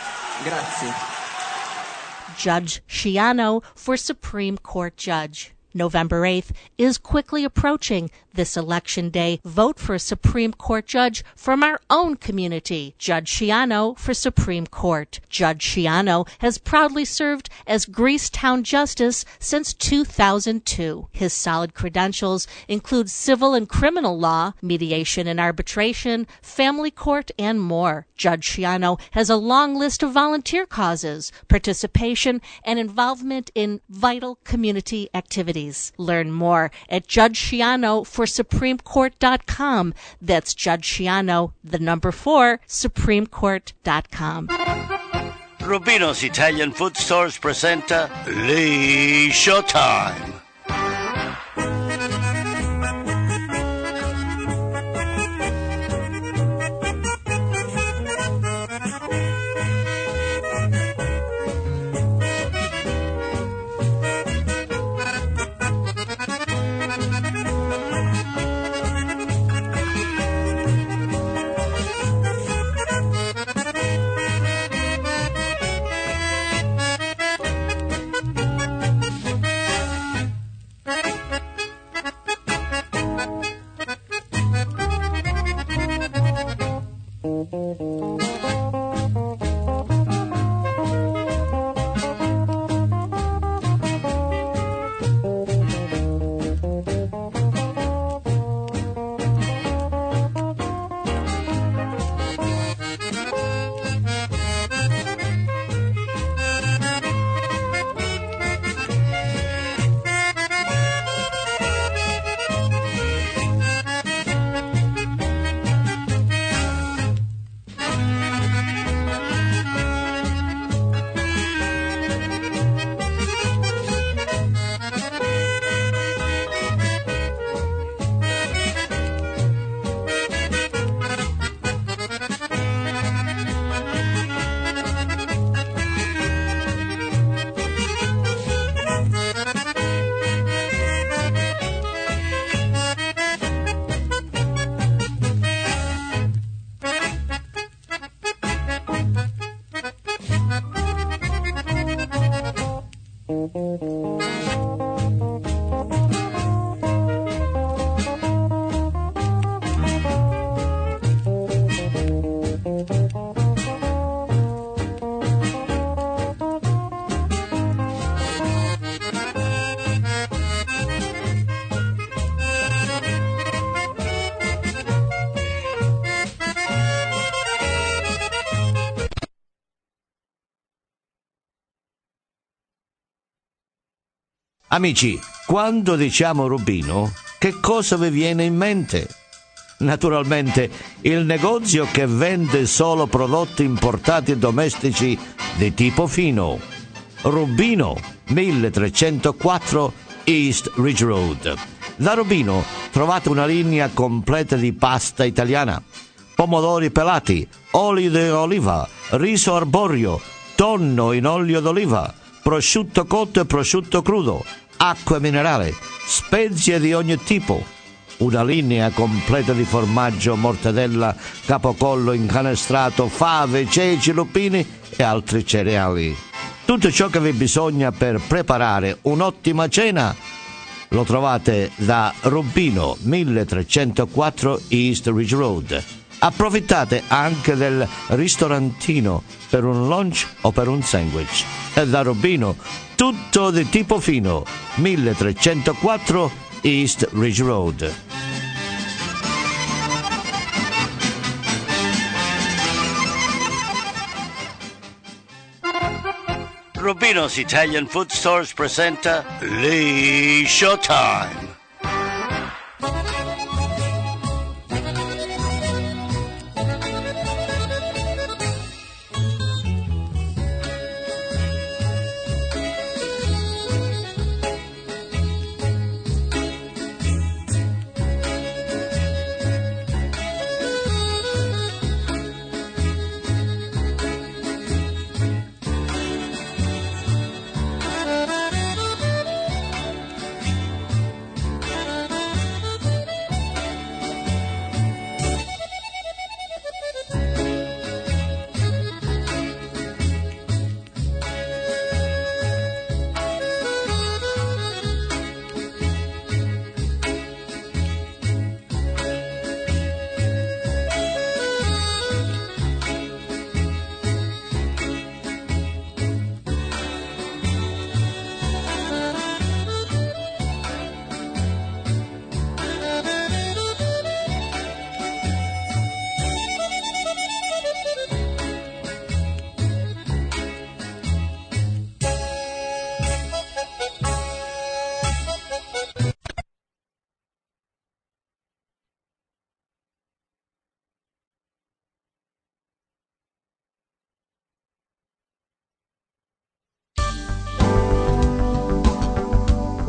F: Grazie.
A: Judge Shiano for Supreme Court Judge. November eighth is quickly approaching. This election day, vote for a Supreme Court judge from our own community, Judge Schiano for Supreme Court. Judge Schiano has proudly served as Greecetown Justice since two thousand two. His solid credentials include civil and criminal law, mediation and arbitration, family court, and more. Judge Schiano has a long list of volunteer causes, participation, and involvement in vital community activities. Learn more at Judge Schiano for Supreme Court dot com. That's Judge Schiano, the number four, Supreme Court dot com.
B: Rubino's Italian Food Stores presenta Lee Showtime. Amici, quando diciamo Rubino, che cosa vi viene in mente? Naturalmente, il negozio che vende solo prodotti importati e domestici di tipo fino. Rubino, milletrecentoquattro East Ridge Road. Da Rubino trovate una linea completa di pasta italiana, pomodori pelati, olio di oliva, riso arborio, tonno in olio d'oliva, prosciutto cotto e prosciutto crudo, acqua minerale, spezie di ogni tipo, una linea completa di formaggio, mortadella, capocollo incanestrato, fave, ceci, lupini e altri cereali. Tutto ciò che vi bisogna per preparare un'ottima cena lo trovate da Rubino, milletrecentoquattro East Ridge Road. Approfittate anche del ristorantino per un lunch o per un sandwich. E da Rubino, tutto di tipo fino, milletrecentoquattro East Ridge Road. Rubino's Italian Food Stores presenta Lee Showtime.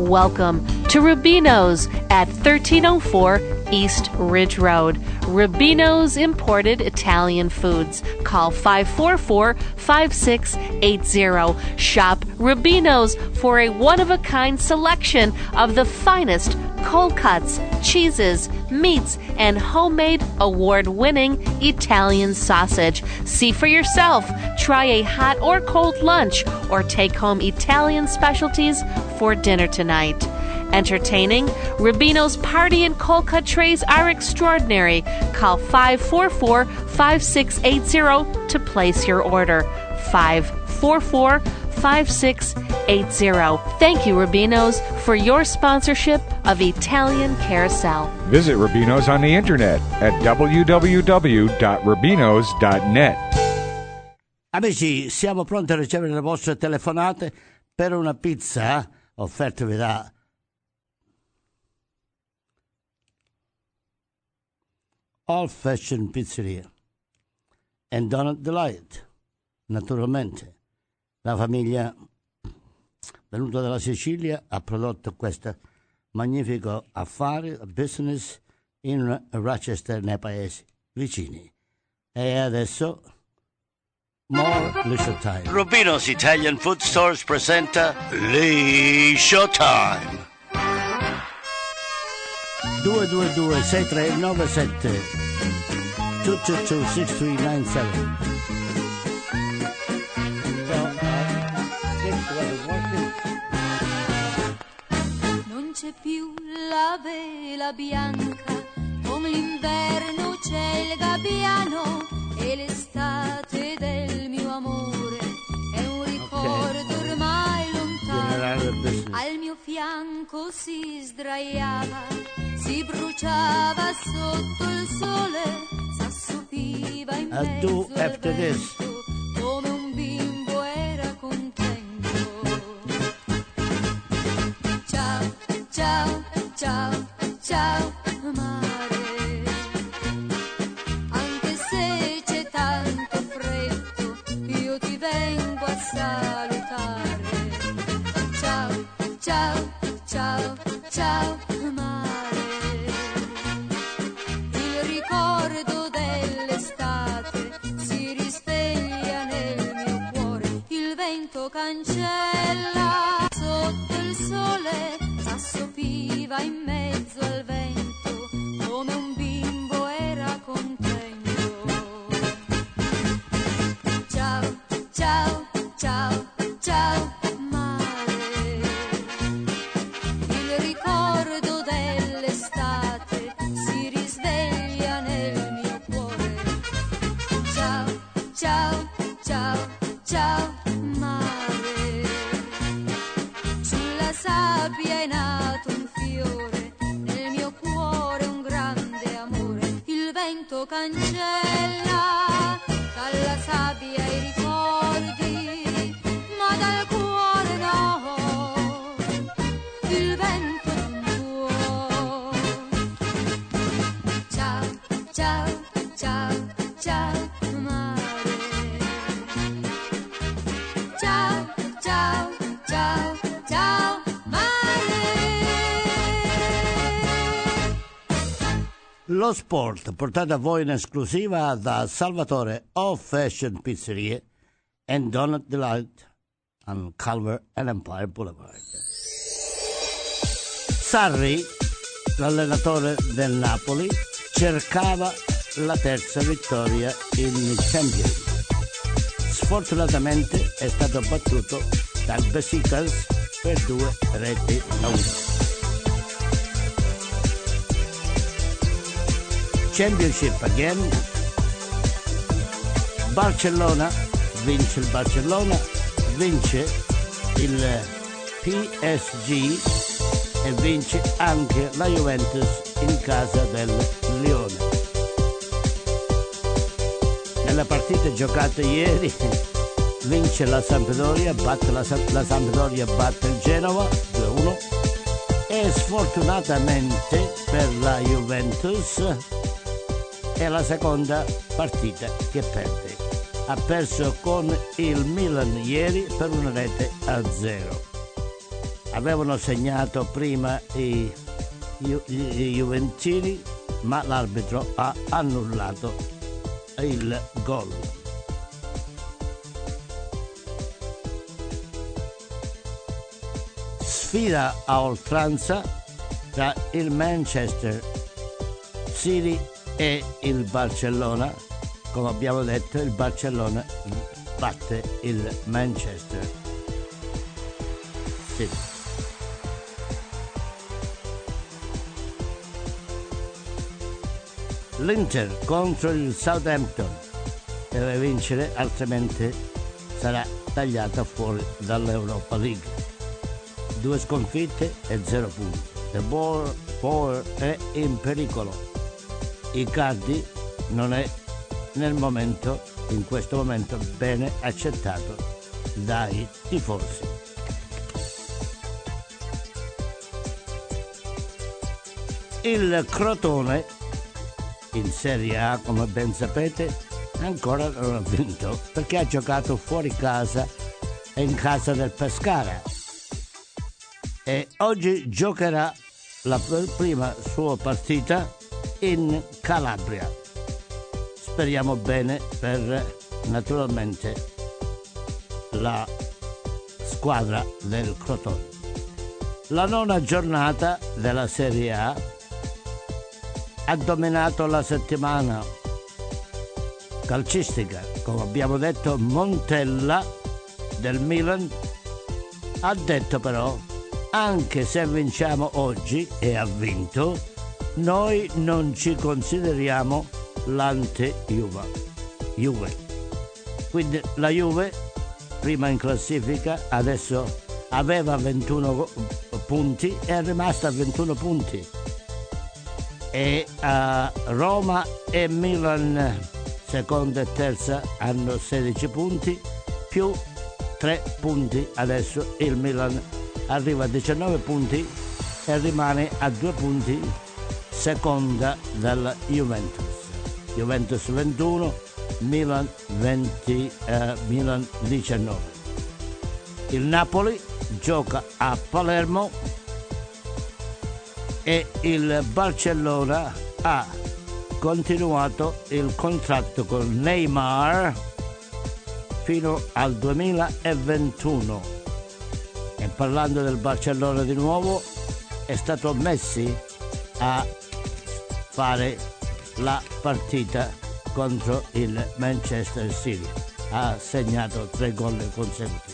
A: Welcome to Rubino's at thirteen oh four East Ridge Road. Rubino's Imported Italian Foods. Call five four four, five six eight zero. Shop Rubino's for a one-of-a-kind selection of the finest cold cuts, cheeses, meats, and homemade award-winning Italian sausage. See for yourself. Try a hot or cold lunch or take home Italian specialties for dinner tonight. Entertaining, Rubino's party and cold cut trays are extraordinary. Call five four four, five six eight zero to place your order. five four four, five six eight zero. Thank you, Rubino's, for your sponsorship of Italian Carousel.
H: Visit Rubino's on the internet at w w w dot rubinos dot net.
B: Amici, siamo pronti a ricevere le vostre telefonate per una pizza offertavi da Old Fashioned Pizzeria and Donut Delight. Naturalmente, la famiglia venuta dalla Sicilia ha prodotto questo magnifico affare, business in Rochester, nei paesi vicini. E adesso, more Leisure Time.
I: Rubino's Italian Food Stores presenta Leisure Time.
B: due due due sei tre nove sette due due due sei tre nove sette.
E: Non c'è più la vela bianca, come l'inverno c'è il gabbiano e l'estate del mio amore è un ricordo okay. ormai lontano. Al mio fianco si sdraiava, si bruciava sotto il sole, s'assopiva in mezzo al vento, come un bimbo era contento. Ciao, ciao, ciao, ciao, mare. Anche se c'è tanto freddo, io ti vengo a salutare. Ciao, ciao, ciao, ciao, mare. Cancella sotto il sole, s'assopiva in mezzo al vento, come un bimbo era contento. Ciao, ciao, ciao, ciao, mare. Il ricordo dell'estate si risveglia nel mio cuore. Ciao, ciao, ciao, ciao, sabbia è nato un fiore, nel mio cuore un grande amore. Il vento cancella dalla sabbia i ricordi, ma dal cuore no, il vento non può. Ciao, ciao, ciao, ciao, mare. Ciao, ciao, ciao, ciao.
B: Lo sport portato a voi in esclusiva da Salvatore Old Fashioned Pizzeria and Donut Delight on Culver and Empire Boulevard. Sarri, l'allenatore del Napoli, cercava la terza vittoria in Champions. Sfortunatamente è stato battuto dal Besiktas per due reti a uno. Championship again. Barcellona vince il Barcellona, vince il P S G e vince anche la Juventus in casa del Lione. Nelle partite giocate ieri vince la Sampdoria, batte la, la Sampdoria batte il Genova due a uno e sfortunatamente per la Juventus è la seconda partita che perde. Ha perso con il Milan ieri per una rete a zero. avevano segnato prima i, i, i juventini, ma l'arbitro ha annullato il gol. Sfida a oltranza tra il Manchester City e il Barcellona. Come abbiamo detto, il Barcellona batte il Manchester City. L'Inter contro il Southampton deve vincere, altrimenti sarà tagliata fuori dall'Europa League. Due sconfitte e zero punti. The Ball Four è in pericolo. Icardi non è nel momento, in questo momento, bene accettato dai tifosi. Il Crotone in Serie A, come ben sapete, ancora non ha vinto perché ha giocato fuori casa e in casa del Pescara, e oggi giocherà la prima sua partita in Calabria. Speriamo bene per, naturalmente, la squadra del Crotone. La nona giornata della Serie A ha dominato la settimana calcistica. Come abbiamo detto, Montella del Milan ha detto però: anche se vinciamo oggi, e ha vinto, noi non ci consideriamo l'ante-Juve. Juve. Quindi la Juve, prima in classifica, adesso aveva ventuno punti e è rimasta a ventuno punti. E uh, Roma e Milan, seconda e terza, hanno sedici punti più tre punti. Adesso il Milan arriva a diciannove punti e rimane a due punti seconda dalla Juventus. Juventus ventuno, Milan venti, uh, Milan diciannove. Il Napoli gioca a Palermo e il Barcellona ha continuato il contratto con Neymar fino al duemilaventuno. E parlando del Barcellona di nuovo, è stato Messi a fare la partita contro il Manchester City. Ha segnato tre gol consecutivi.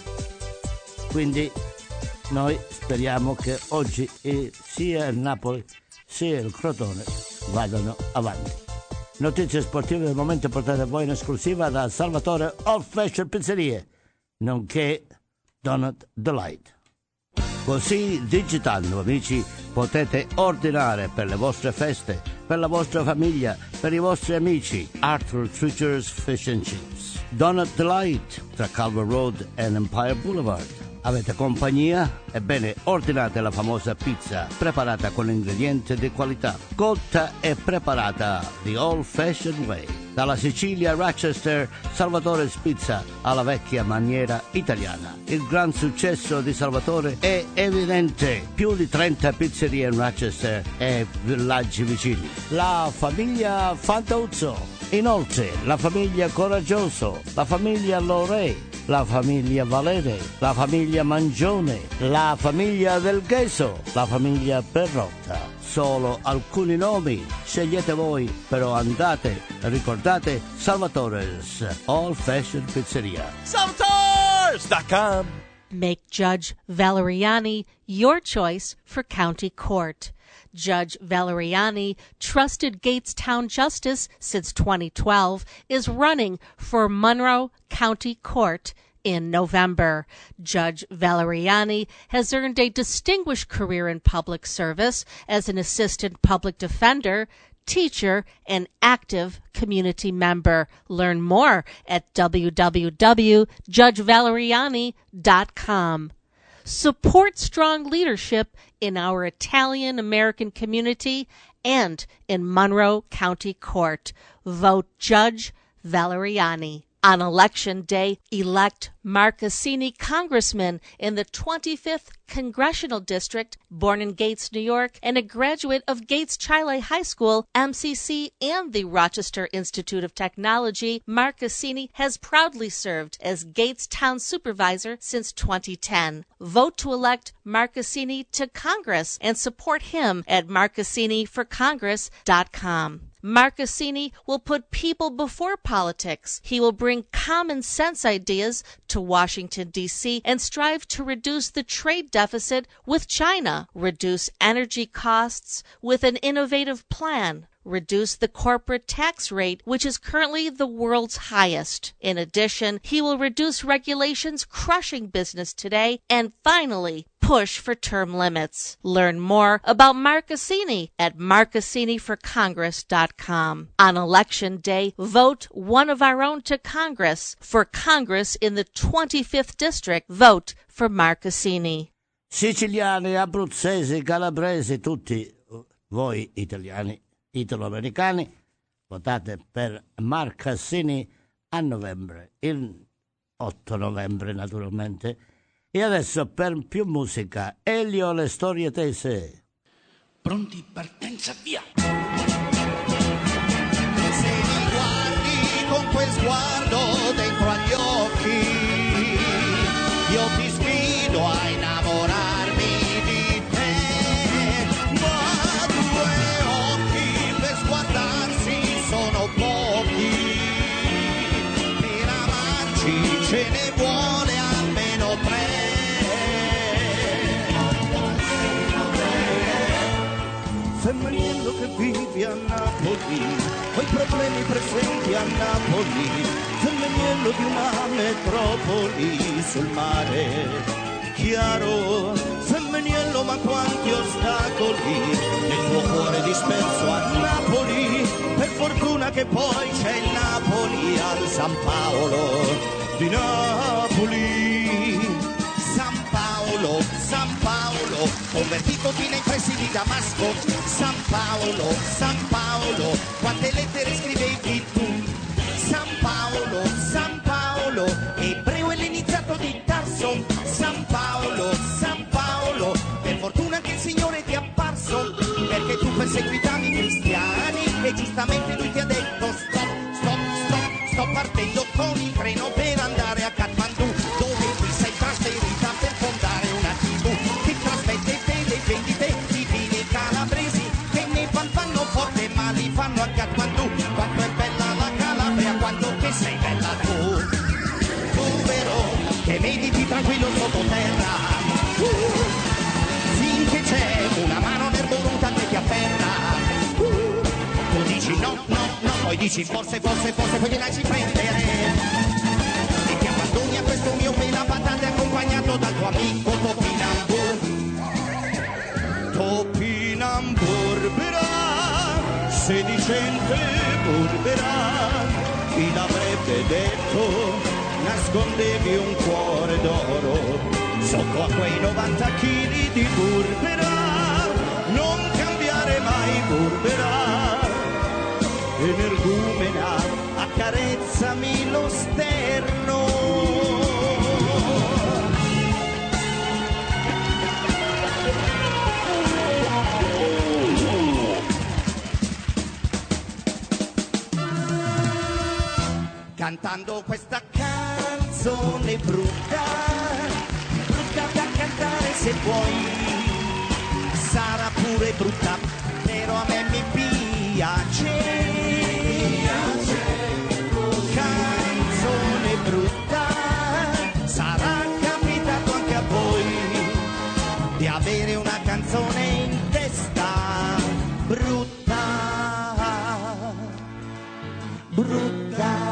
B: Quindi noi speriamo che oggi sia il Napoli sia il Crotone vadano avanti. Notizie sportive del momento portate a voi in esclusiva da Salvatore Old Fashion Pizzerie, nonché Donut Delight. Così digitando, amici, potete ordinare per le vostre feste, per la vostra famiglia, per i vostri amici. Arthur Treacher's Fish and Chips. Donut Delight tra Calvert Road e Empire Boulevard. Avete compagnia? Ebbene, ordinate la famosa pizza preparata con ingredienti di qualità, cotta e preparata the old fashioned way. Dalla Sicilia a Rochester, Salvatore's Pizza alla vecchia maniera italiana. Il gran successo di Salvatore è evidente. Più di trenta pizzerie in Rochester e villaggi vicini. La famiglia Fantuzzo. Inoltre, la famiglia Coraggioso, la famiglia Lorei, la famiglia Valere, la famiglia Mangione, la famiglia Del Gheso, la famiglia Perrotta. Solo alcuni nomi, scegliete voi, però andate, ricordate Salvatore's Old Fashion Pizzeria.
J: Salvatores dot com.
A: Make Judge Valeriani your choice for county court. Judge Valeriani, trusted Gatestown justice since twenty twelve, is running for Monroe County Court in November. Judge Valeriani has earned a distinguished career in public service as an assistant public defender, teacher, and active community member. Learn more at w w w dot judge valeriani dot com. Support strong leadership in our Italian American community and in Monroe County Court. Vote Judge Valeriani. On Election Day, elect Mark Cassini congressman in the twenty-fifth Congressional District, born in Gates, New York, and a graduate of Gates Chile High School, M C C, and the Rochester Institute of Technology. Mark Cassini has proudly served as Gates Town Supervisor since twenty ten. Vote to elect Mark Cassini to Congress and support him at mark cassini for congress dot com. Mark Cassini will put people before politics. He will bring common sense ideas to Washington, D C and strive to reduce the trade deficit with China, reduce energy costs with an innovative plan, reduce the corporate tax rate, which is currently the world's highest. In addition, he will reduce regulations crushing business today, and finally, push for term limits. Learn more about Mark Cassini at mark cassini for congress dot com. On Election Day, vote one of our own to Congress. For Congress in the twenty-fifth District, vote for Mark Cassini.
B: Siciliani, abruzzesi, calabresi, tutti voi italiani, italo-americani, votate per Mark Cassini a novembre, il otto novembre naturalmente. E adesso per più musica, Elio, le storie tese.
I: Pronti, partenza, via!
K: Se mi guardi con quel sguardo dentro agli occhi, io ti sfido a innamorarmi di te. Ma due occhi per sguardarsi sono pochi, per amarci ce ne vuole almeno tre. Femminiello che vivi a Napoli, coi problemi presenti a Napoli, femminiello di una metropoli sul mare chiaro, femminiello ma quanti ostacoli nel tuo cuore disperso a Napoli, per fortuna che poi c'è il Napoli al San Paolo di Napoli. San Paolo, San Paolo, convertitoti nei pressi di Damasco. San Paolo, San Paolo, quante lettere scrivevi tu? San Paolo, San Paolo, ebreo ellenizzato di Tarso. San Paolo, San Paolo, per fortuna che il Signore ti è apparso, perché tu perseguitavi i cristiani e giustamente lui ti ha detto stop, stop, stop, sto partendo con il treno per andare a Kathmandu, dove ti sei trasferita per fondare una tivù che trasmette delle vendite di vini calabresi che ne fanno forte ma li fanno a Kathmandu. Quanto è bella la Calabria, quanto che sei bella tu, tu vero che mediti tranquillo sottoterra, uh, finché c'è una mano nerboruta che ti afferra, uh, tu dici no, no, no, poi dici forse, forse, forse, poi ti lasci prendere e ti abbandoni a questo mio pela patate accompagnato dal tuo amico Topinambur. Topinambur berà, sedicente burberà, chi l'avrebbe detto, nascondevi un cuore d'oro sotto a quei novanta chili di burberà, non cambiare mai burberà, energumena, accarezzami lo sterno. Cantando questa canzone brutta, brutta da cantare se vuoi, sarà pure brutta, però a me mi piace. Canzone brutta, sarà capitato anche a voi di avere una canzone in testa brutta, brutta.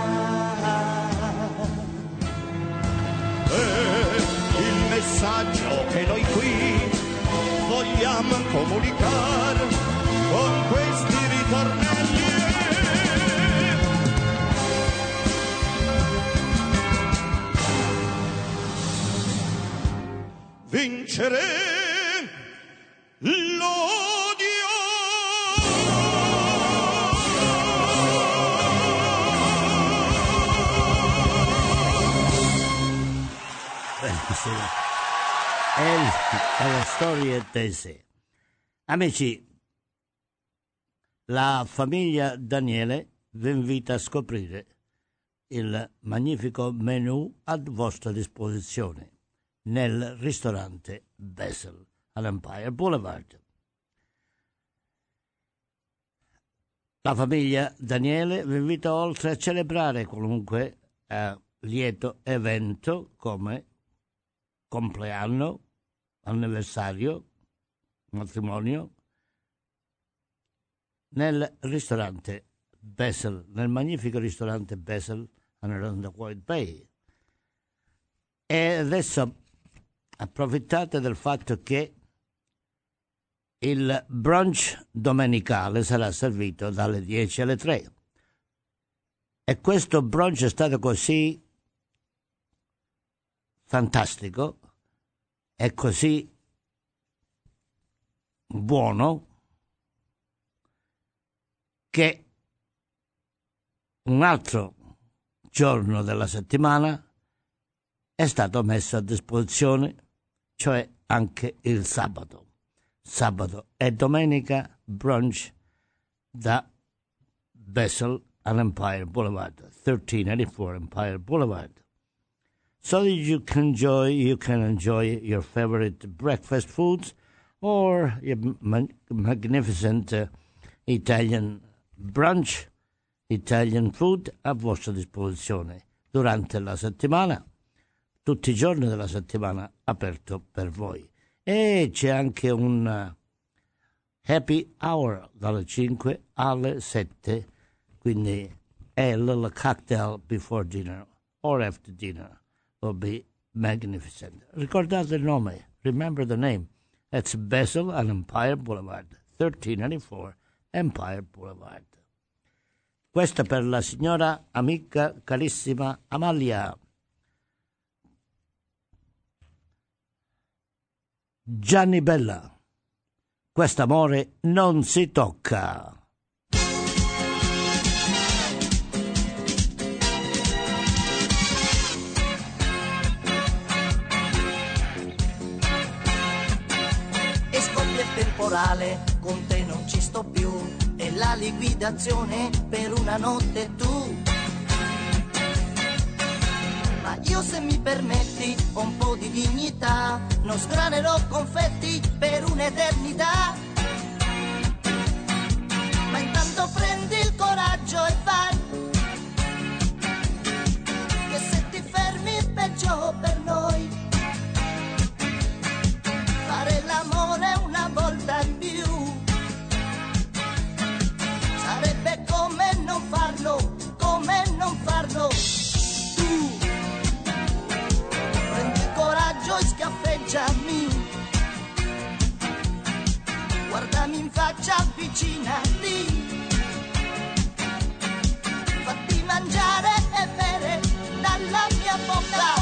K: Il messaggio che noi qui vogliamo comunicare con questi ritornelli vincere l'odio.
B: bellissimo. E le storie tese. Amici, la famiglia Daniele vi invita a scoprire il magnifico menù a vostra disposizione nel ristorante Basil all'Empire Boulevard. La famiglia Daniele vi invita oltre a celebrare qualunque eh, lieto evento come compleanno, anniversario, matrimonio, nel ristorante Basil, nel magnifico ristorante Basil on the White Bay. E adesso approfittate del fatto che il brunch domenicale sarà servito dalle dieci alle tre. E questo brunch è stato così fantastico e così buono che un altro giorno della settimana è stato messo a disposizione, cioè anche il sabato. Sabato e domenica brunch da Basil on Empire Boulevard, thirteen eighty-four Empire Boulevard. So that you can enjoy, you can enjoy your favorite breakfast foods or your mag- magnificent uh, Italian brunch, Italian food a vostra disposizione durante la settimana, tutti i giorni della settimana aperto per voi. E c'è anche un uh, happy hour dalle cinque alle sette, quindi è a little cocktail before dinner or after dinner. Will be magnificent. Ricordate il nome. Remember the name. It's Basil on Empire Boulevard, thirteen eighty-four Empire Boulevard. Questa per la signora amica carissima Amalia. Gianni Bella. Quest'amore non si tocca.
L: Con te non ci sto più e la liquidazione per una notte tu. Ma io, se mi permetti, ho un po' di dignità, non sgranerò confetti per un'eternità. Ma intanto prendi il coraggio e vai, che se ti fermi peggio per noi. Fare l'amore una volta in più sarebbe come non farlo, come non farlo. Tu prendi il coraggio e schiaffeggiami, guardami in faccia, avvicinati, fatti mangiare e bere dalla mia bocca.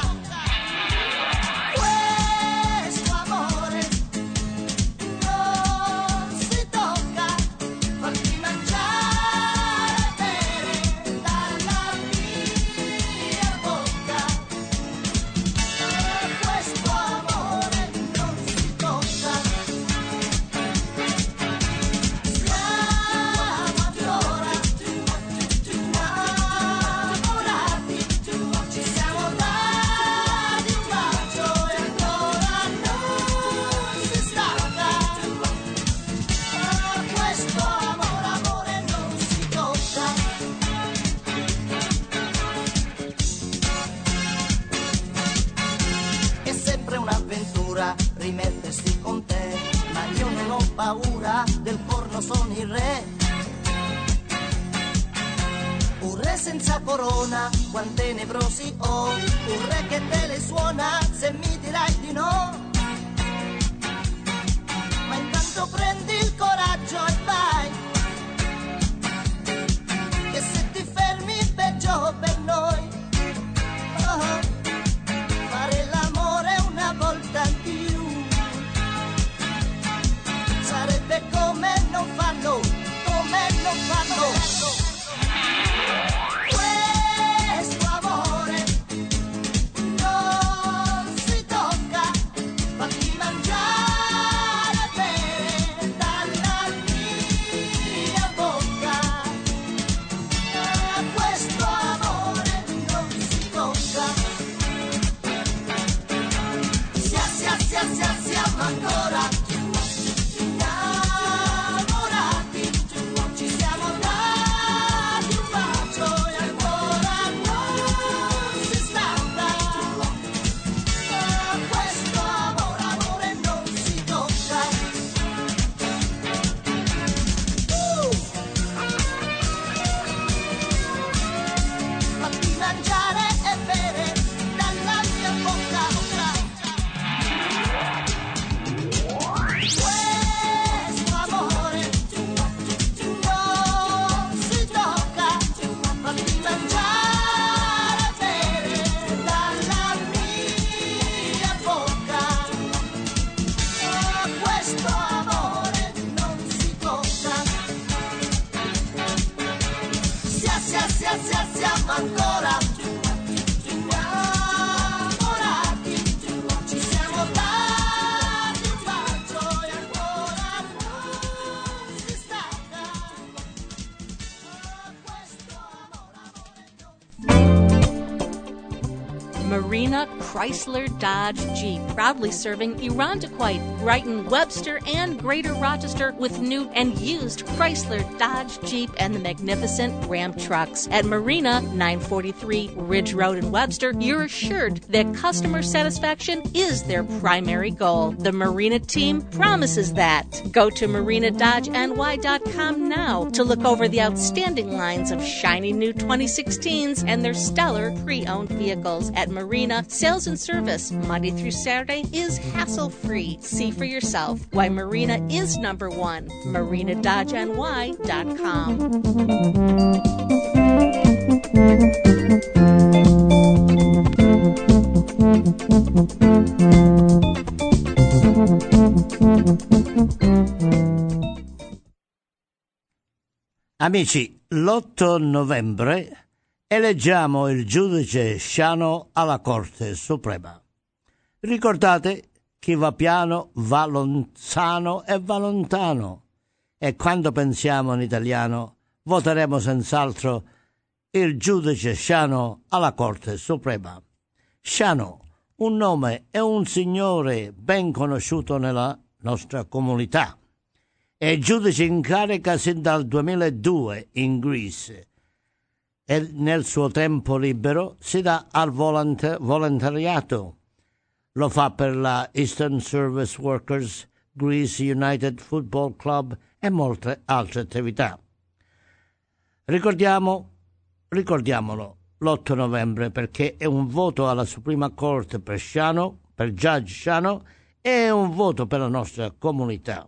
L: Rimettersi con te, ma io non ho paura del corno, sono il re. Un re senza corona, quante nevrosi ho, un re che te le suona se mi dirai di no. Ma intanto prendi il coraggio e vai, che se ti fermi peggio per noi. Oh, fare l'amore una volta in più sarebbe come non farlo, come non farlo. Questo amore non si
A: Chrysler Dodge Jeep, proudly serving Irondequoit, Brighton, Webster, and Greater Rochester with new and used Chrysler Dodge Jeep and the magnificent Ram trucks. At Marina, nine forty-three Ridge Road in Webster, you're assured that customer satisfaction is their primary goal. The Marina team promises that. Go to marina dodge n y dot com now to look over the outstanding lines of shiny new twenty sixteens and their stellar pre-owned vehicles. At Marina, sales and service Monday through Saturday is hassle-free. See for yourself why Marina is number one. marina dodge n y dot com.
B: Amici, l'otto novembre eleggiamo il giudice Shano alla Corte Suprema. Ricordate, chi va piano va lontano e va lontano. E quando pensiamo in italiano, voteremo senz'altro il giudice Shano alla Corte Suprema. Shano, un nome e un signore ben conosciuto nella nostra comunità. È giudice in carica sin dal duemiladue in Greece e nel suo tempo libero si dà al volont- volontariato. Lo fa per la Eastern Service Workers, Greece United Football Club e molte altre attività. Ricordiamo, ricordiamolo, l'otto novembre, perché è un voto alla Suprema Corte per Shano, per Judge Shano, e un voto per la nostra comunità.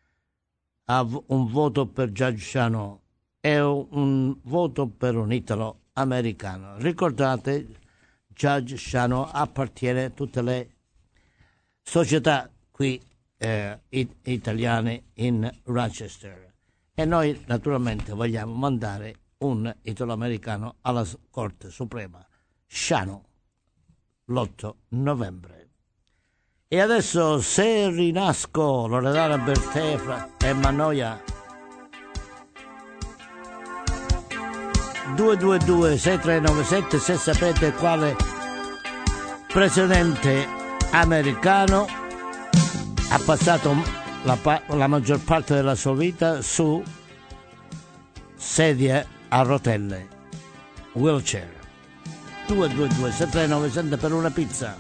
B: Un voto per Judge Shano è un voto per un italo-americano. Ricordate, Judge Shano appartiene a tutte le società qui eh, it- italiane in Rochester e noi naturalmente vogliamo mandare un italo-americano alla Corte Suprema. Shano, l'otto novembre. E adesso Se rinasco, Loredana Bertè e Manoia. due due due sei tre nove sette se sapete quale presidente americano ha passato la, la maggior parte della sua vita su sedie a rotelle, wheelchair. due due due sei tre nove sette per una pizza.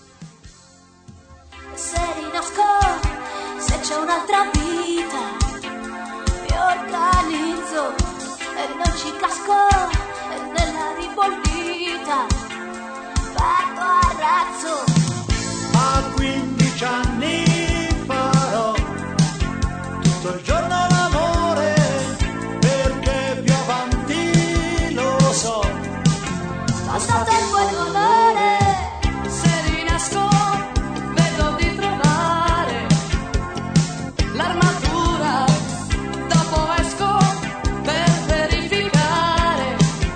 M: Se rinasco, se c'è un'altra vita, mi organizzo e non ci casco, e nella ribollita parto a razzo.
C: A quindici anni farò tutto il giorno l'amore, perché più avanti lo so.
M: Basta tempo e dolore, se rinasco vedo di trovare l'armatura, dopo esco per verificare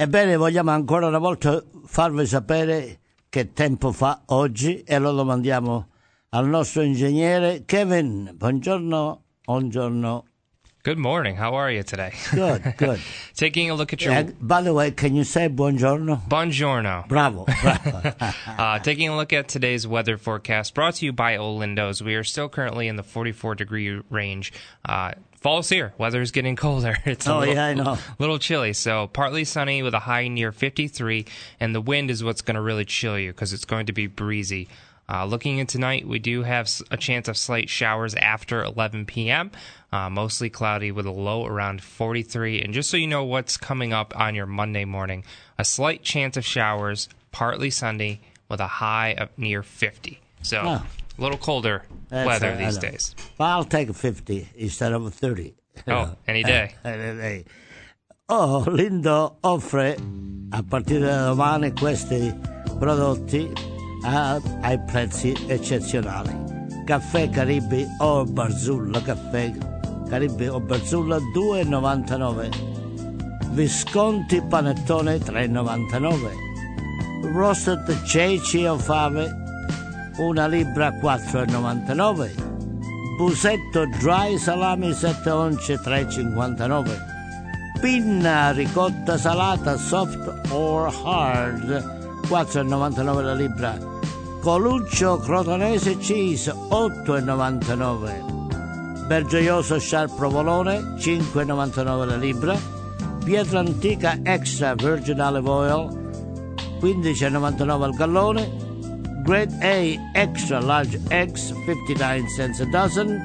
B: Ebbene, vogliamo ancora una volta farvi sapere che tempo fa oggi e lo domandiamo al nostro ingegnere Kevin. Buongiorno, buongiorno.
G: Good morning. How are you today?
B: Good, good.
G: Taking a look at your...
B: Uh, by the way, can you say buongiorno?
G: Buongiorno.
B: Bravo, bravo.
G: uh, taking a look at today's weather forecast, brought to you by Olindo's. We are still currently in the forty-four degree range. Uh, Fall's here. Weather's getting colder. It's a
B: oh,
G: little,
B: yeah, I know.
G: little chilly. So partly sunny with a high near fifty-three, and the wind is what's going to really chill you because it's going to be breezy. Uh, looking into tonight, we do have a chance of slight showers after eleven p.m., uh, mostly cloudy with a low around forty-three. And just so you know what's coming up on your Monday morning, a slight chance of showers, partly sunny with a high of near fifty. So
B: oh.
G: a little colder
B: That's
G: weather
B: a,
G: these days.
B: Well, I'll take a fifty instead of a thirty.
G: Oh, any day.
B: Any day. Oh, Lindo offre a partire da domani questi prodotti a, ai prezzi eccezionali. Caffè Caribe o Barzulla, caffè Caribe o Barzulla due e novantanove. Visconti panettone tre e novantanove. Roasted ceci o fave una libra quattro e novantanove. Busetto dry salami sette once tre e cinquantanove. Pinna ricotta salata soft or hard quattro e novantanove la libra. Coluccio crotonese cheese otto e novantanove. Bergioioso sharp provolone cinque e novantanove la libra. Pietra antica extra virgin olive oil quindici e novantanove al gallone. Grade A extra large eggs fifty-nine cents a dozen.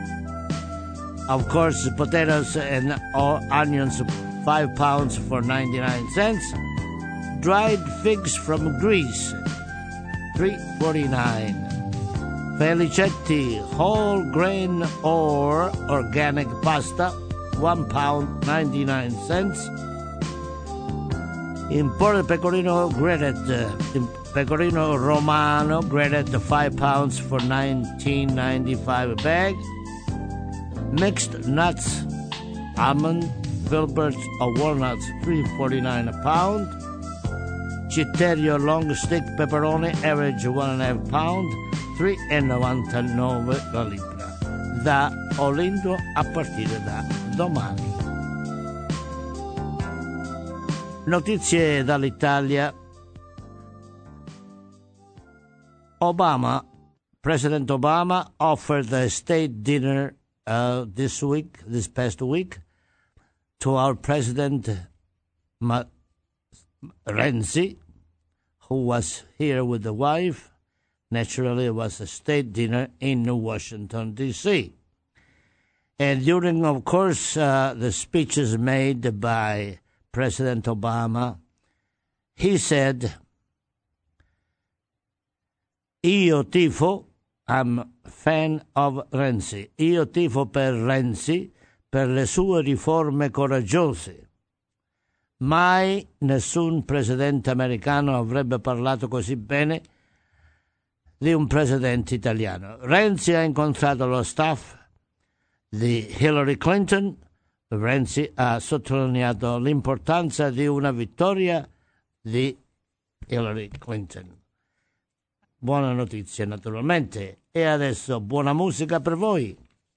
B: Of course, potatoes and onions five pounds for ninety-nine cents. Dried figs from Greece three forty-nine. Felicetti whole grain or organic pasta one pound ninety-nine cents. Imported pecorino grated pecorino romano grated five pounds for nineteen ninety-five a bag. Mixed nuts, almond, filberts or walnuts three forty-nine a pound. Citterio long stick pepperoni average one and a half pound three e novantanove la libra. Da Olindo a partire da domani. Notizie dall'Italia. Obama, President Obama offered a state dinner uh, this week, this past week, to our President Ma- Renzi, who was here with the wife. Naturally, it was a state dinner in Washington, D C And during, of course, uh, the speeches made by President Obama, he said, Io tifo, I'm a fan of Renzi, io tifo per Renzi, per le sue riforme coraggiose. Mai nessun presidente americano avrebbe parlato così bene di un presidente italiano. Renzi ha incontrato lo staff di Hillary Clinton. Renzi ha sottolineato l'importanza di una vittoria di Hillary Clinton. Buona notizia, naturalmente. E adesso buona musica per voi.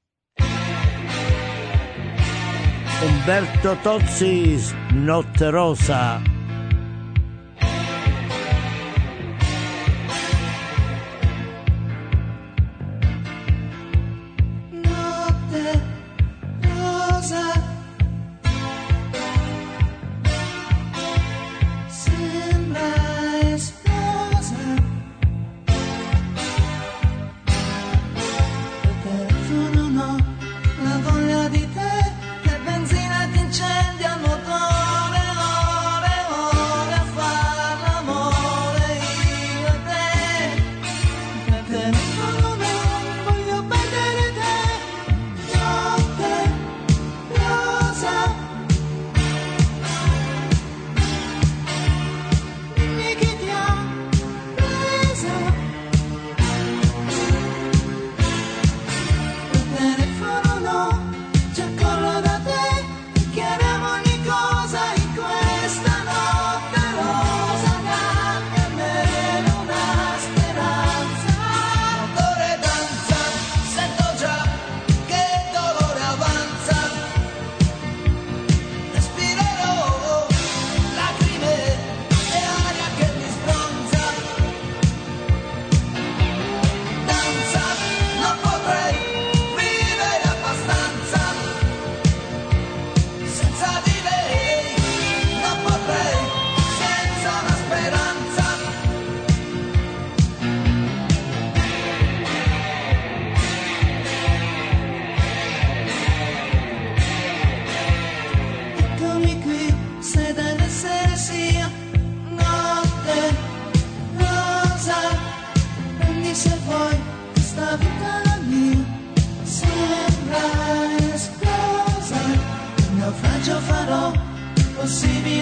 B: Umberto Tozzi, Notte Rosa.
L: Notte rosa, sembra esplosa, per telefono no, la voglia di te, che benzina ti incendia il motore, ore,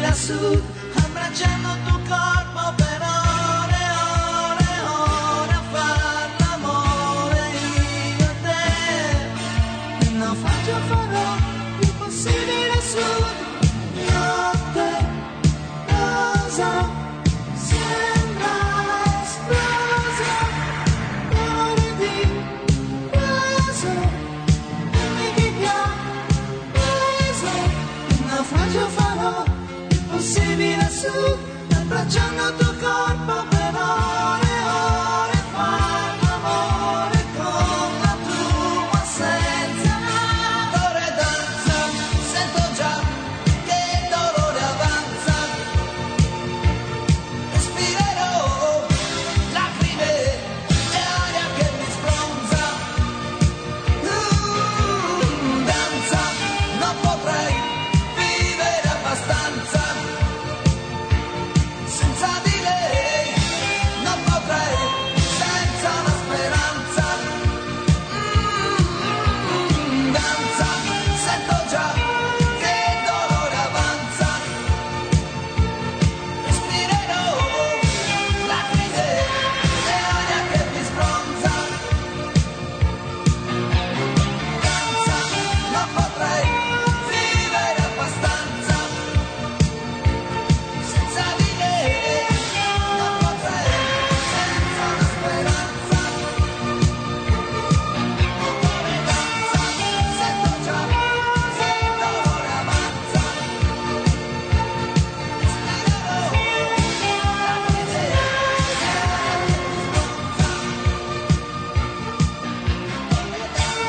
N: lassù, abbracciando il tuo corpo per ore, ore, ore a far l'amore io e te. Il naufragio farò l'impossibile su notte rosa, sembra esplosa, cuore di rosa, dimmi che ti ha preso. Il naufragio farò l'impossibile su, abbracciando il tuo corpo per ore, ore, far l'amore con la tua assenza. D'ore danza, sento già che il dolore avanza. Respirerò lacrime e aria che mi sbronza. Mm, danza, non potrei vivere abbastanza. Senza di lei non potrei, senza la speranza. Mm, danza, sento già che il dolore avanza. Respirerò lacrime e aria che mi sbronza. Danza, non potrei vivere abbastanza. Senza di lei non potrei, senza la speranza. Dove danza, sento già che il dolore avanza. Respirerò lacrime e aria che mi sbronza. Dove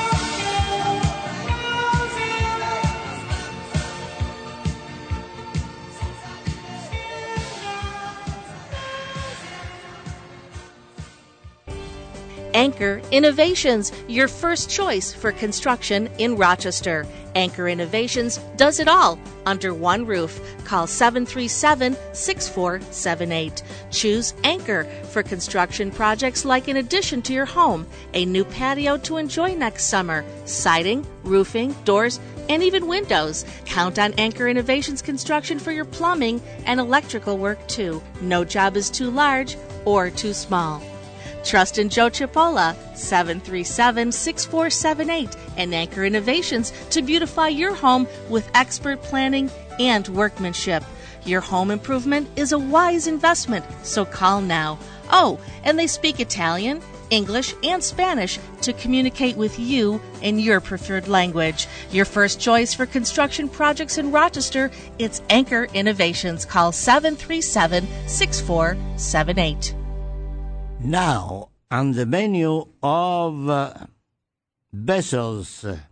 A: Anchor Innovations, your first choice for construction in Rochester. Anchor Innovations does it all under one roof. Call seven three seven, six four seven eight. Choose Anchor for construction projects like an addition to your home, a new patio to enjoy next summer, siding, roofing, doors, and even windows. Count on Anchor Innovations Construction for your plumbing and electrical work too. No job is too large or too small. Trust in Joe Chipola, seven three seven, six four seven eight, and Anchor Innovations to beautify your home with expert planning and workmanship. Your home improvement is a wise investment, so call now. Oh, and they speak Italian, English, and Spanish to communicate with you in your preferred language. Your first choice for construction projects in Rochester, it's Anchor Innovations. Call seven three seven, six four seven eight.
B: Now, on the menu of uh, Bessel's, uh,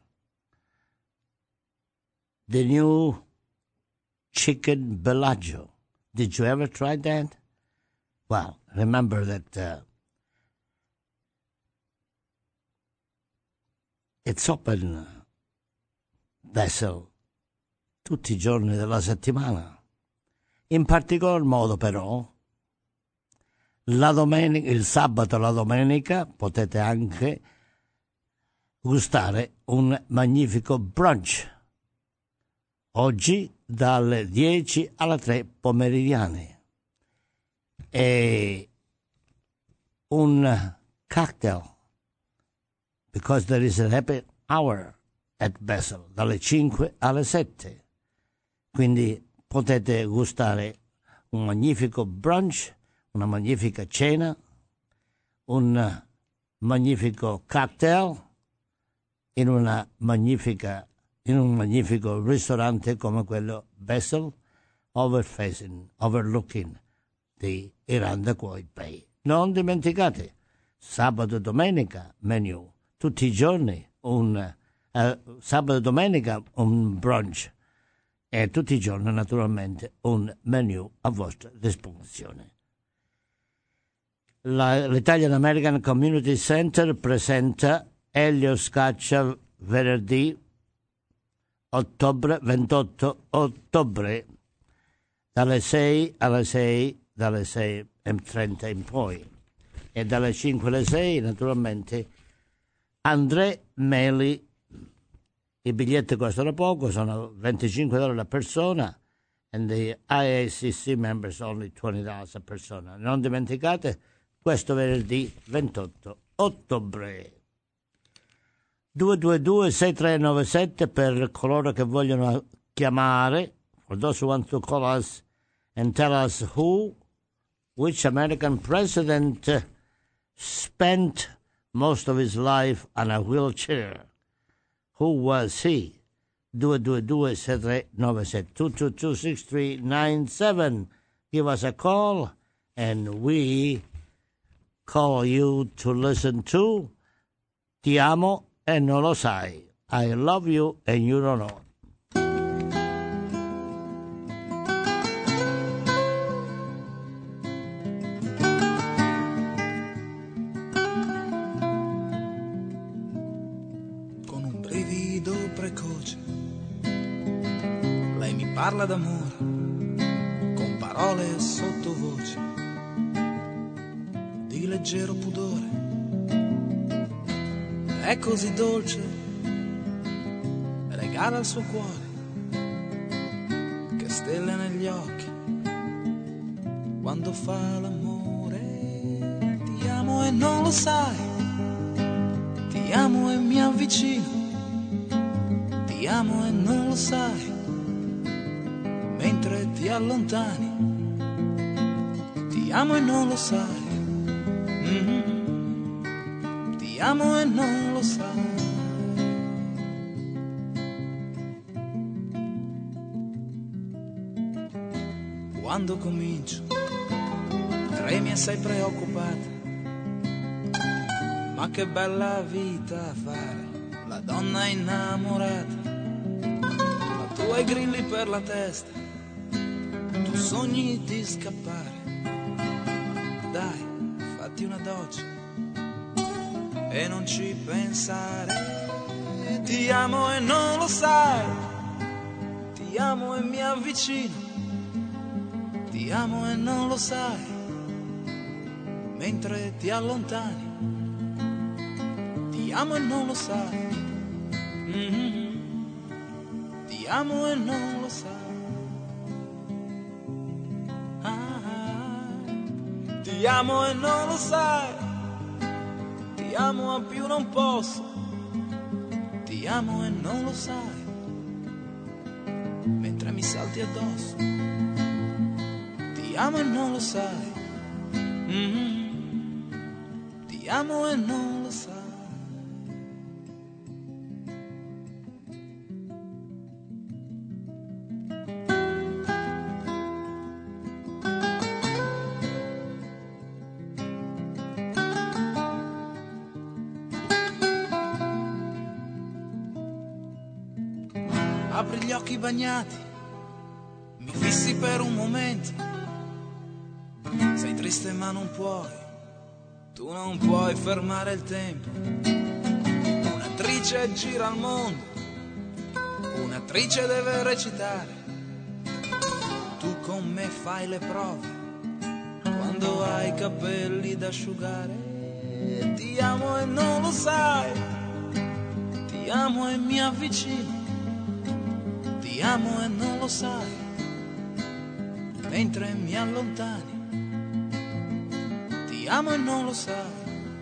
B: the new chicken Bellagio. Did you ever try that? Well, remember that uh, it's open, uh, Bessel, tutti i giorni della settimana. In particolar modo, però, la domenica, il sabato e la domenica potete anche gustare un magnifico brunch. Oggi dalle dieci alle tre pomeridiane. E un cocktail, because there is a happy hour at Bessel, dalle cinque alle sette. Quindi potete gustare un magnifico brunch, una magnifica cena, un magnifico cocktail in una magnifica in un magnifico ristorante come quello Bessel, overfacing, overlooking the Irondequoit Bay. Non dimenticate, sabato e domenica menu, tutti i giorni un uh, sabato e domenica un brunch e tutti i giorni naturalmente un menu a vostra disposizione. La, L'Italian American Community Center presenta Elio Scaccia venerdì ottobre, ventotto ottobre dalle sei alle sei, dalle sei e trenta in poi, e dalle cinque alle sei naturalmente André Meli. I biglietti costano poco, sono venticinque dollari a persona and the I A C C members only twenty dollars a persona. Non dimenticate, questo venerdì ventotto ottobre. due due due sei tre nove sette per coloro che vogliono chiamare, for those who want to call us and tell us who, which American president uh, spent most of his life on a wheelchair. Who was he? due due due sei tre nove sette two two two six three nine seven. Give us a call and we call you to listen to Ti amo e non lo sai. I love you and you don't know.
O: Con un brivido precoce lei mi parla d'amore con parole sottovoce di leggero pudore. È così dolce, regala il suo cuore, che stelle negli occhi, quando fa l'amore. Ti amo e non lo sai, ti amo e mi avvicino, ti amo e non lo sai, mentre ti allontani, ti amo e non lo sai. Mm-hmm. Ti amo e non lo sai. Quando comincio, tremi e sei preoccupata. Ma che bella vita fare, la donna innamorata. Ma tu hai grilli per la testa, tu sogni di scappare. Dai, fatti una doccia e non ci pensare. Ti amo e non lo sai, ti amo e mi avvicino, ti amo e non lo sai, mentre ti allontani, ti amo e non lo sai. Mm-hmm. Ti amo e non lo sai. Ah, ti amo e non lo sai, ti amo a più non posso, ti amo e non lo sai, mentre mi salti addosso, ti amo e non lo sai. Mm-hmm. Ti amo e non lo sai. Apri gli occhi bagnati, mi fissi per un momento. Sei triste ma non puoi, tu non puoi fermare il tempo. Un'attrice gira al mondo, un'attrice deve recitare. Tu con me fai le prove, quando hai i capelli da asciugare. Ti amo e non lo sai, ti amo e mi avvicino, ti amo e non lo sai, mentre mi allontani, ti amo e non lo sai.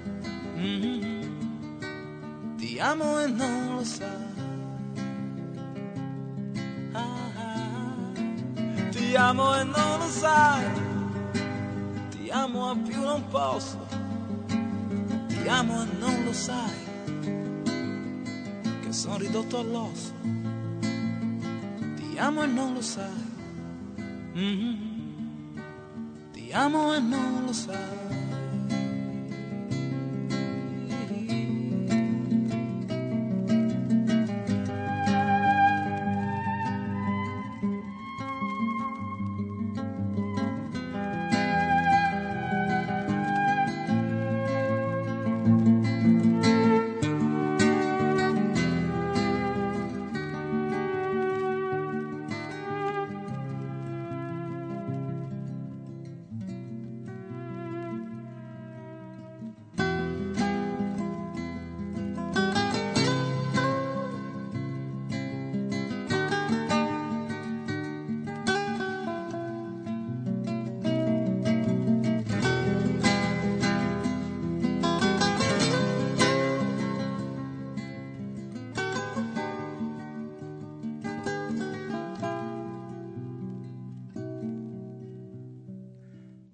O: Mm-hmm. Ti amo e non lo sai. Ah, ah. Ti amo e non lo sai, ti amo a più non posso, ti amo e non lo sai, che sono ridotto all'osso. Ti amo e non lo sai. Mm-hmm. Ti amo e non lo sai.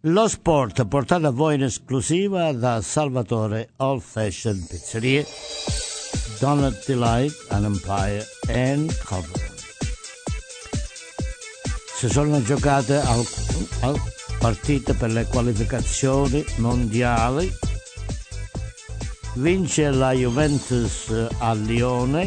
B: Lo sport portato a voi in esclusiva da Salvatore Old Fashioned Pizzeria, Donut Delight, and Empire and Cover. Si sono giocate al, al partite per le qualificazioni mondiali. Vince la Juventus a Lione,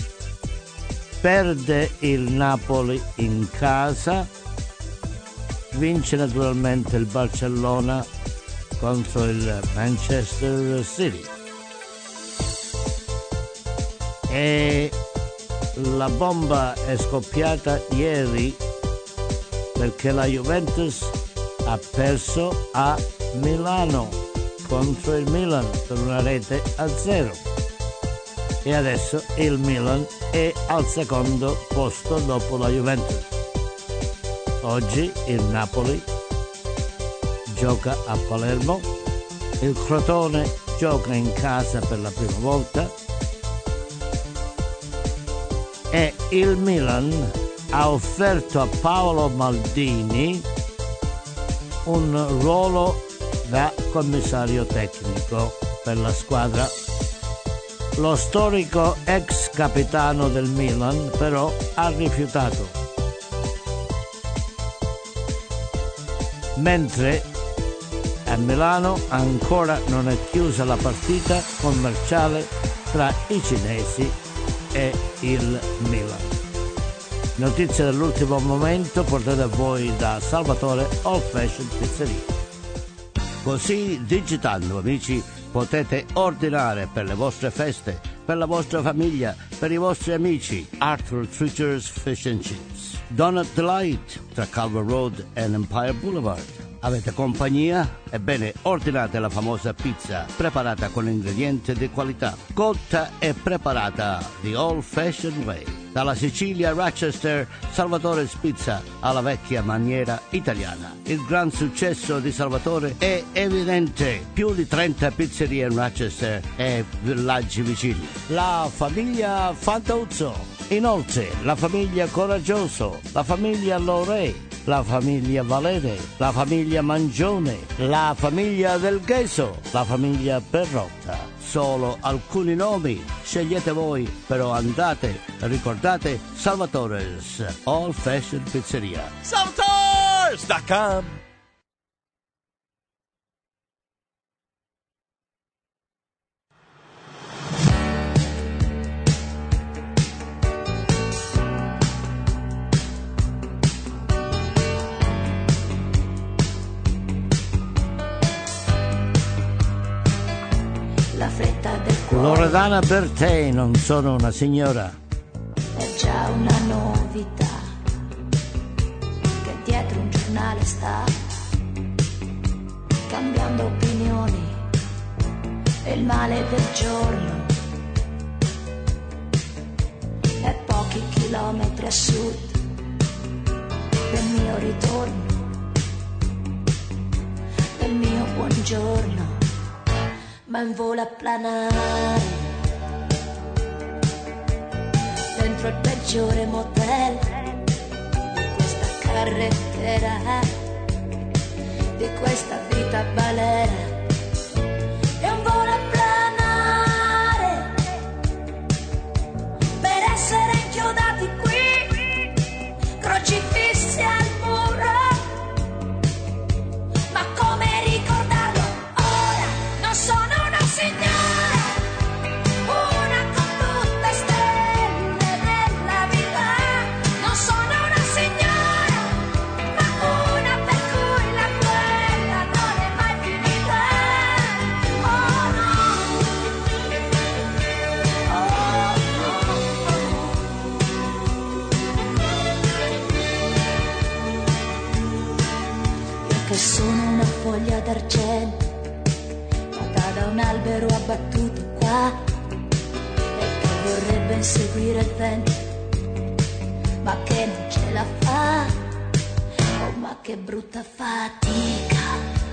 B: perde il Napoli in casa, vince naturalmente il Barcellona contro il Manchester City. E la bomba è scoppiata ieri perché la Juventus ha perso a Milano contro il Milan per una rete a zero. E adesso il Milan è al secondo posto dopo la Juventus. Oggi il Napoli gioca a Palermo, il Crotone gioca in casa per la prima volta e il Milan ha offerto a Paolo Maldini un ruolo da commissario tecnico per la squadra. Lo storico ex capitano del Milan però ha rifiutato. Mentre a Milano ancora non è chiusa la partita commerciale tra i cinesi e il Milan. Notizie dell'ultimo momento portate a voi da Salvatore Old Fashioned Pizzeria. Così digitando, amici, potete ordinare per le vostre feste, per la vostra famiglia, per i vostri amici Arthur Treacher's Fish and Chips, Donut Delight tra Culver Road e Empire Boulevard. Avete compagnia? Ebbene, ordinate la famosa pizza preparata con ingredienti di qualità, cotta e preparata the old fashioned way. Dalla Sicilia a Rochester, Salvatore's Pizza alla vecchia maniera italiana. Il gran successo di Salvatore è evidente. Più di trenta pizzerie in Rochester e villaggi vicini. La famiglia Fantuzzo. Inoltre, la famiglia Coraggioso, la famiglia Lorei, la famiglia Valere, la famiglia Mangione, la famiglia Del Gheso, la famiglia Perrotta. Solo alcuni nomi, scegliete voi, però andate, ricordate Salvatore's Old Fashioned Pizzeria.
J: Salvatores dot com.
E: La fretta del cuore
B: Loredana Bertè, non sono una signora.
E: è già una novità che dietro un giornale sta cambiando opinioni e il male del giorno è pochi chilometri a sud del mio ritorno, del mio buongiorno, ma in volo a planare dentro il peggiore motel di questa carrettera, di questa vita balera. È un volo a planare per essere inchiodati qui, crocifissi al muro, ma come ricordarlo ora? Non sono signora, una con tutte stelle della vita. Non sono una signora, ma una per cui la guerra non è mai finita. Oh no, oh no. Io che sono una foglia d'argento da un albero abbattuto qua e che vorrebbe inseguire il vento ma che non ce la fa. Oh, ma che brutta fatica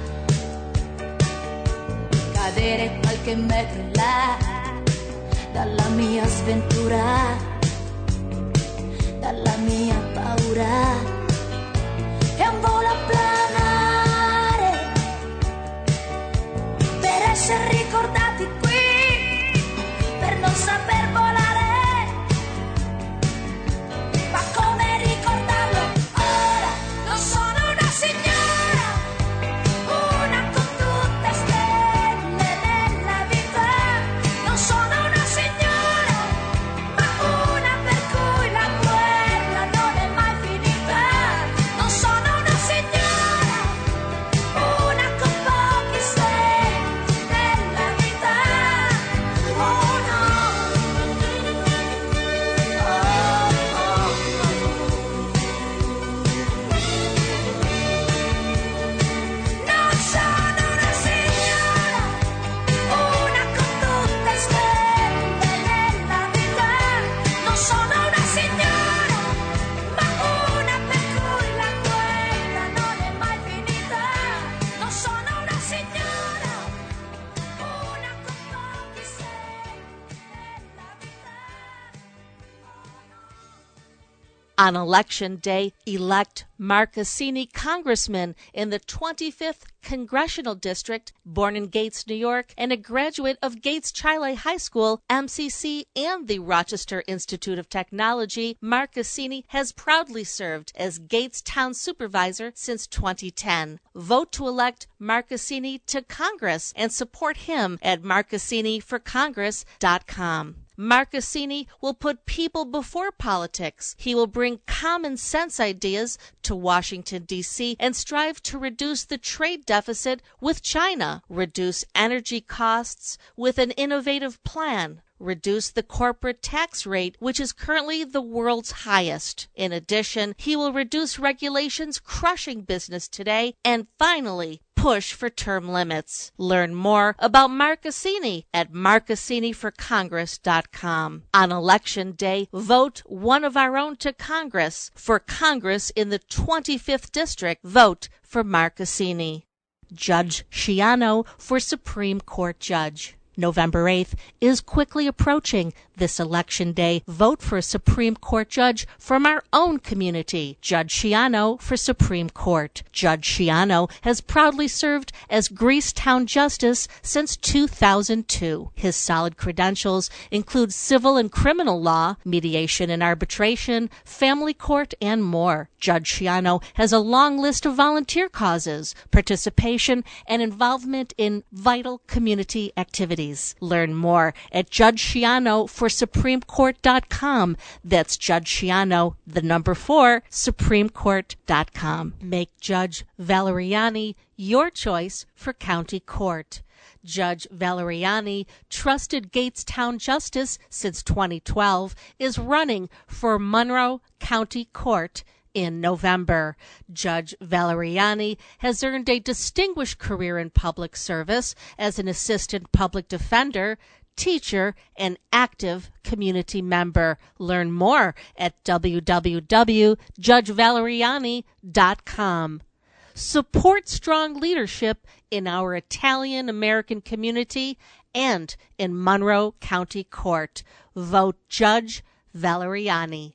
E: cadere qualche metro in là dalla mia sventura, dalla mia paura. È un volo a planare
A: On Election Day, elect Mark Cassini congressman in the twenty-fifth Congressional District, born in Gates, New York, and a graduate of Gates Chile High School, M C C, and the Rochester Institute of Technology. Mark Cassini has proudly served as Gates Town Supervisor since twenty ten. Vote to elect Mark Cassini to Congress and support him at mark cassini for congress dot com. Mark Cassini will put people before politics. He will bring common sense ideas to Washington, D C and strive to reduce the trade deficit with China, reduce energy costs with an innovative plan, reduce the corporate tax rate, which is currently the world's highest. In addition, he will reduce regulations crushing business today, and finally, push for term limits. Learn more about Mark Cassini at mark cassini for congress dot com. On Election Day, vote one of our own to Congress. For Congress in the twenty-fifth District, vote for Mark Cassini. Judge Schiano for Supreme Court Judge. November eighth is quickly approaching. This election day, vote for a Supreme Court judge from our own community. Judge Schiano for Supreme Court. Judge Schiano has proudly served as Greecetown Justice since two thousand two. His solid credentials include civil and criminal law, mediation and arbitration, family court, and more. Judge Schiano has a long list of volunteer causes, participation, and involvement in vital community activities. Learn more at Judge Schiano for Supreme Court dot com. That's Judge Schiano, the number four, Supreme Court dot com. Make Judge Valeriani your choice for county court. Judge Valeriani, trusted Gatestown Justice since twenty twelve, is running for Monroe County Court in November. Judge Valeriani has earned a distinguished career in public service as an assistant public defender, teacher, and active community member. Learn more at w w w dot judge valeriani dot com. Support strong leadership in our Italian American community and in Monroe County Court. Vote Judge Valeriani.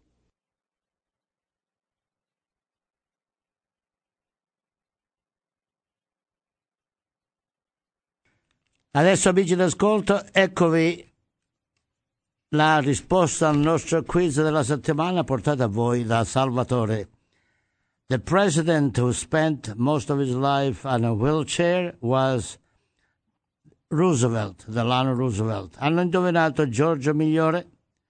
B: Adesso, amici d'ascolto, eccovi la risposta al nostro quiz della settimana portata a voi da Salvatore. The president who spent most of his life on a wheelchair was Roosevelt, Delano Roosevelt. Hanno indovinato Giorgio Migliore,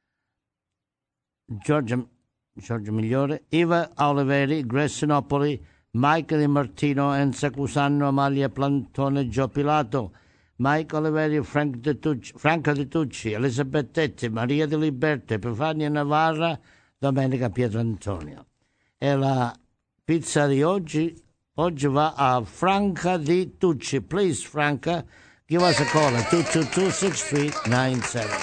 B: Giorgio, Giorgio Migliore, Iva Oliveri, Grace Sinopoli, Mike Di Martino, Enza Cusanno, Amalia Plantone, Gio Pilato, Mike Oliveri, Frank De Tucci, Franca De Tucci, Elisabeth Tetti, Maria Di Liberte, Epifania Navarra, Domenica Pietrantonio. E la pizza di oggi, oggi va a Franca Di Tucci. Please, Franca, give us a call at two two two, six three nine seven.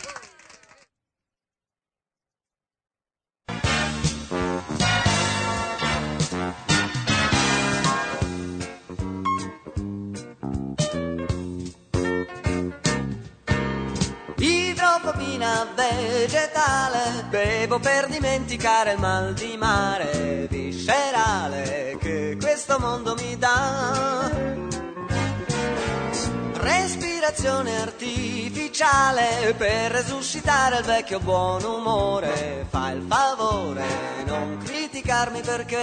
P: Idrofobina vegetale, bevo per dimenticare il mal di mare viscerale che questo mondo mi dà. Respirazione artificiale per resuscitare il vecchio buon umore. Fa il favore, non criticarmi perché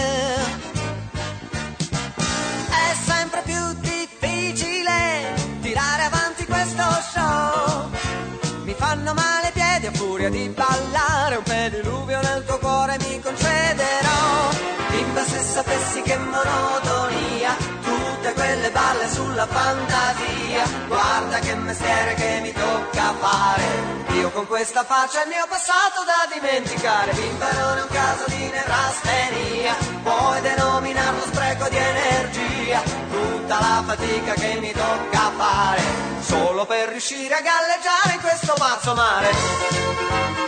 P: è sempre più difficile tirare avanti questo show. Mi fanno male i piedi a furia di ballare, un pediluvio nel tuo cuore mi concederò. Bimba, se sapessi che monotonia, tutte quelle balle sulla fantasia. Guarda che mestiere che mi tocca fare, io con questa faccia ne ho passato da dimenticare. Bimba, non è un caso di nevrastenia, puoi denominarlo spreco di energia. Tutta la fatica che mi tocca fare, solo per riuscire a galleggiare in questo pazzo mare.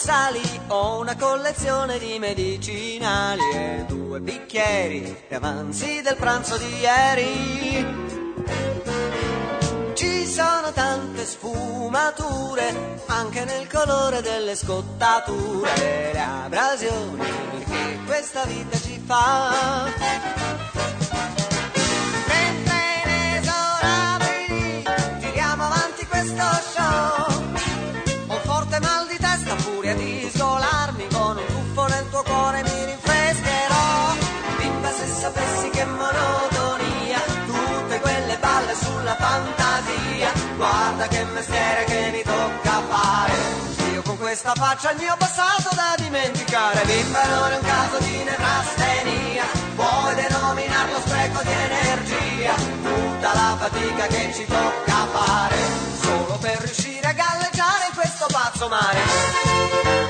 P: sali, ho una collezione di medicinali e due bicchieri e avanzi del pranzo di ieri. Ci sono tante sfumature anche nel colore delle scottature, le abrasioni che questa vita ci fa. Mentre inesorabili tiriamo avanti questo show, ho forte mal di testa, furia di sgolarmi, con un tuffo nel tuo cuore mi rinfrescherò. Bimba, se sapessi che monotonia, tutte quelle balle sulla fantasia, guarda che mestiere che mi tocca fare, io con questa faccia il mio passato da dimenticare. Bimba, non è un caso di nevrastenia, puoi denominarlo spreco di energia, tutta la fatica che ci tocca fare solo per riuscire a galleggiare in questo pazzo mare.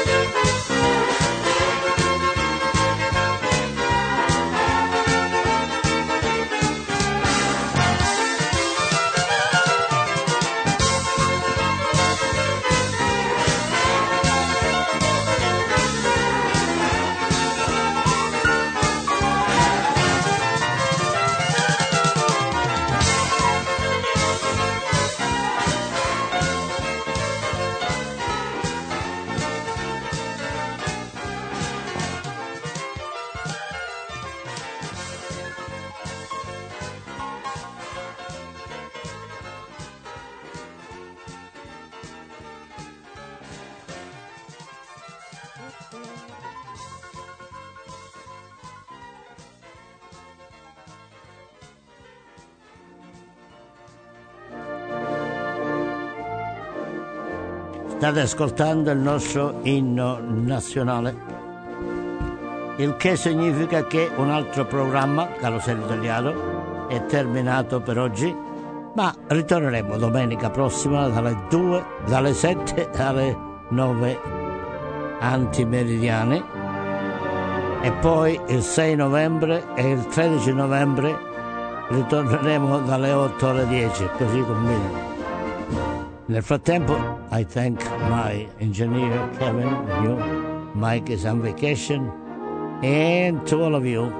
B: State ascoltando il nostro inno nazionale, il che significa che un altro programma, Carosello Italiano, è terminato per oggi, ma ritorneremo domenica prossima dalle due, dalle sette alle nove antimeridiane, e poi il sei novembre e il tredici novembre ritorneremo dalle otto alle dieci, così combiniamo. Nel frattempo, I thank my engineer Kevin, and you. Mike is on vacation, and to all of you,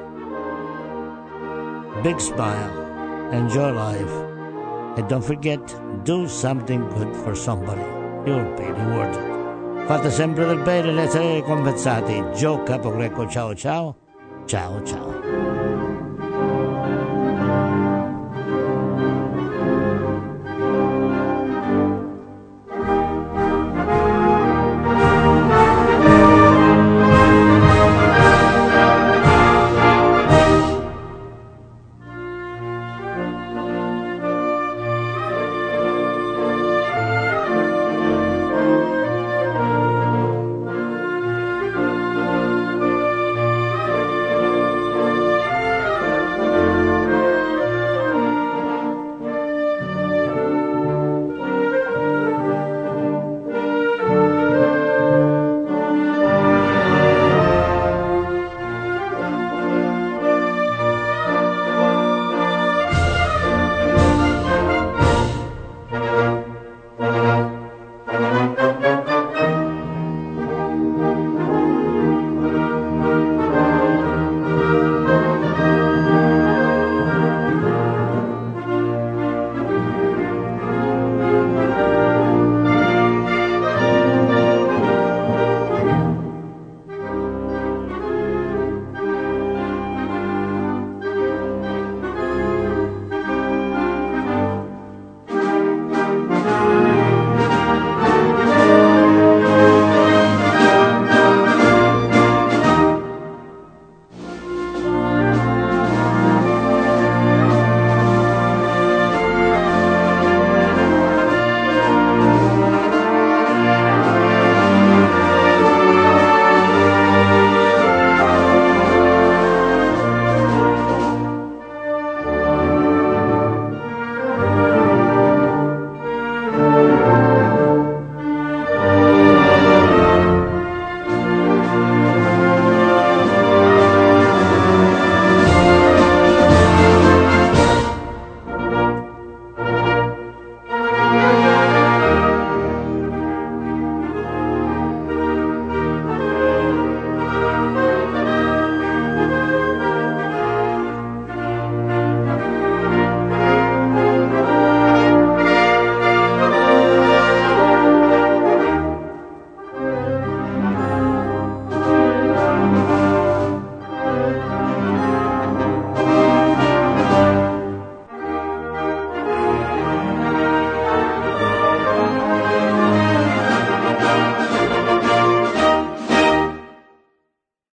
B: big smile, enjoy life, and don't forget, do something good for somebody. You'll be rewarded. Fate sempre del bene e ne sarete compensati. Joe Capogreco, ciao ciao, ciao ciao.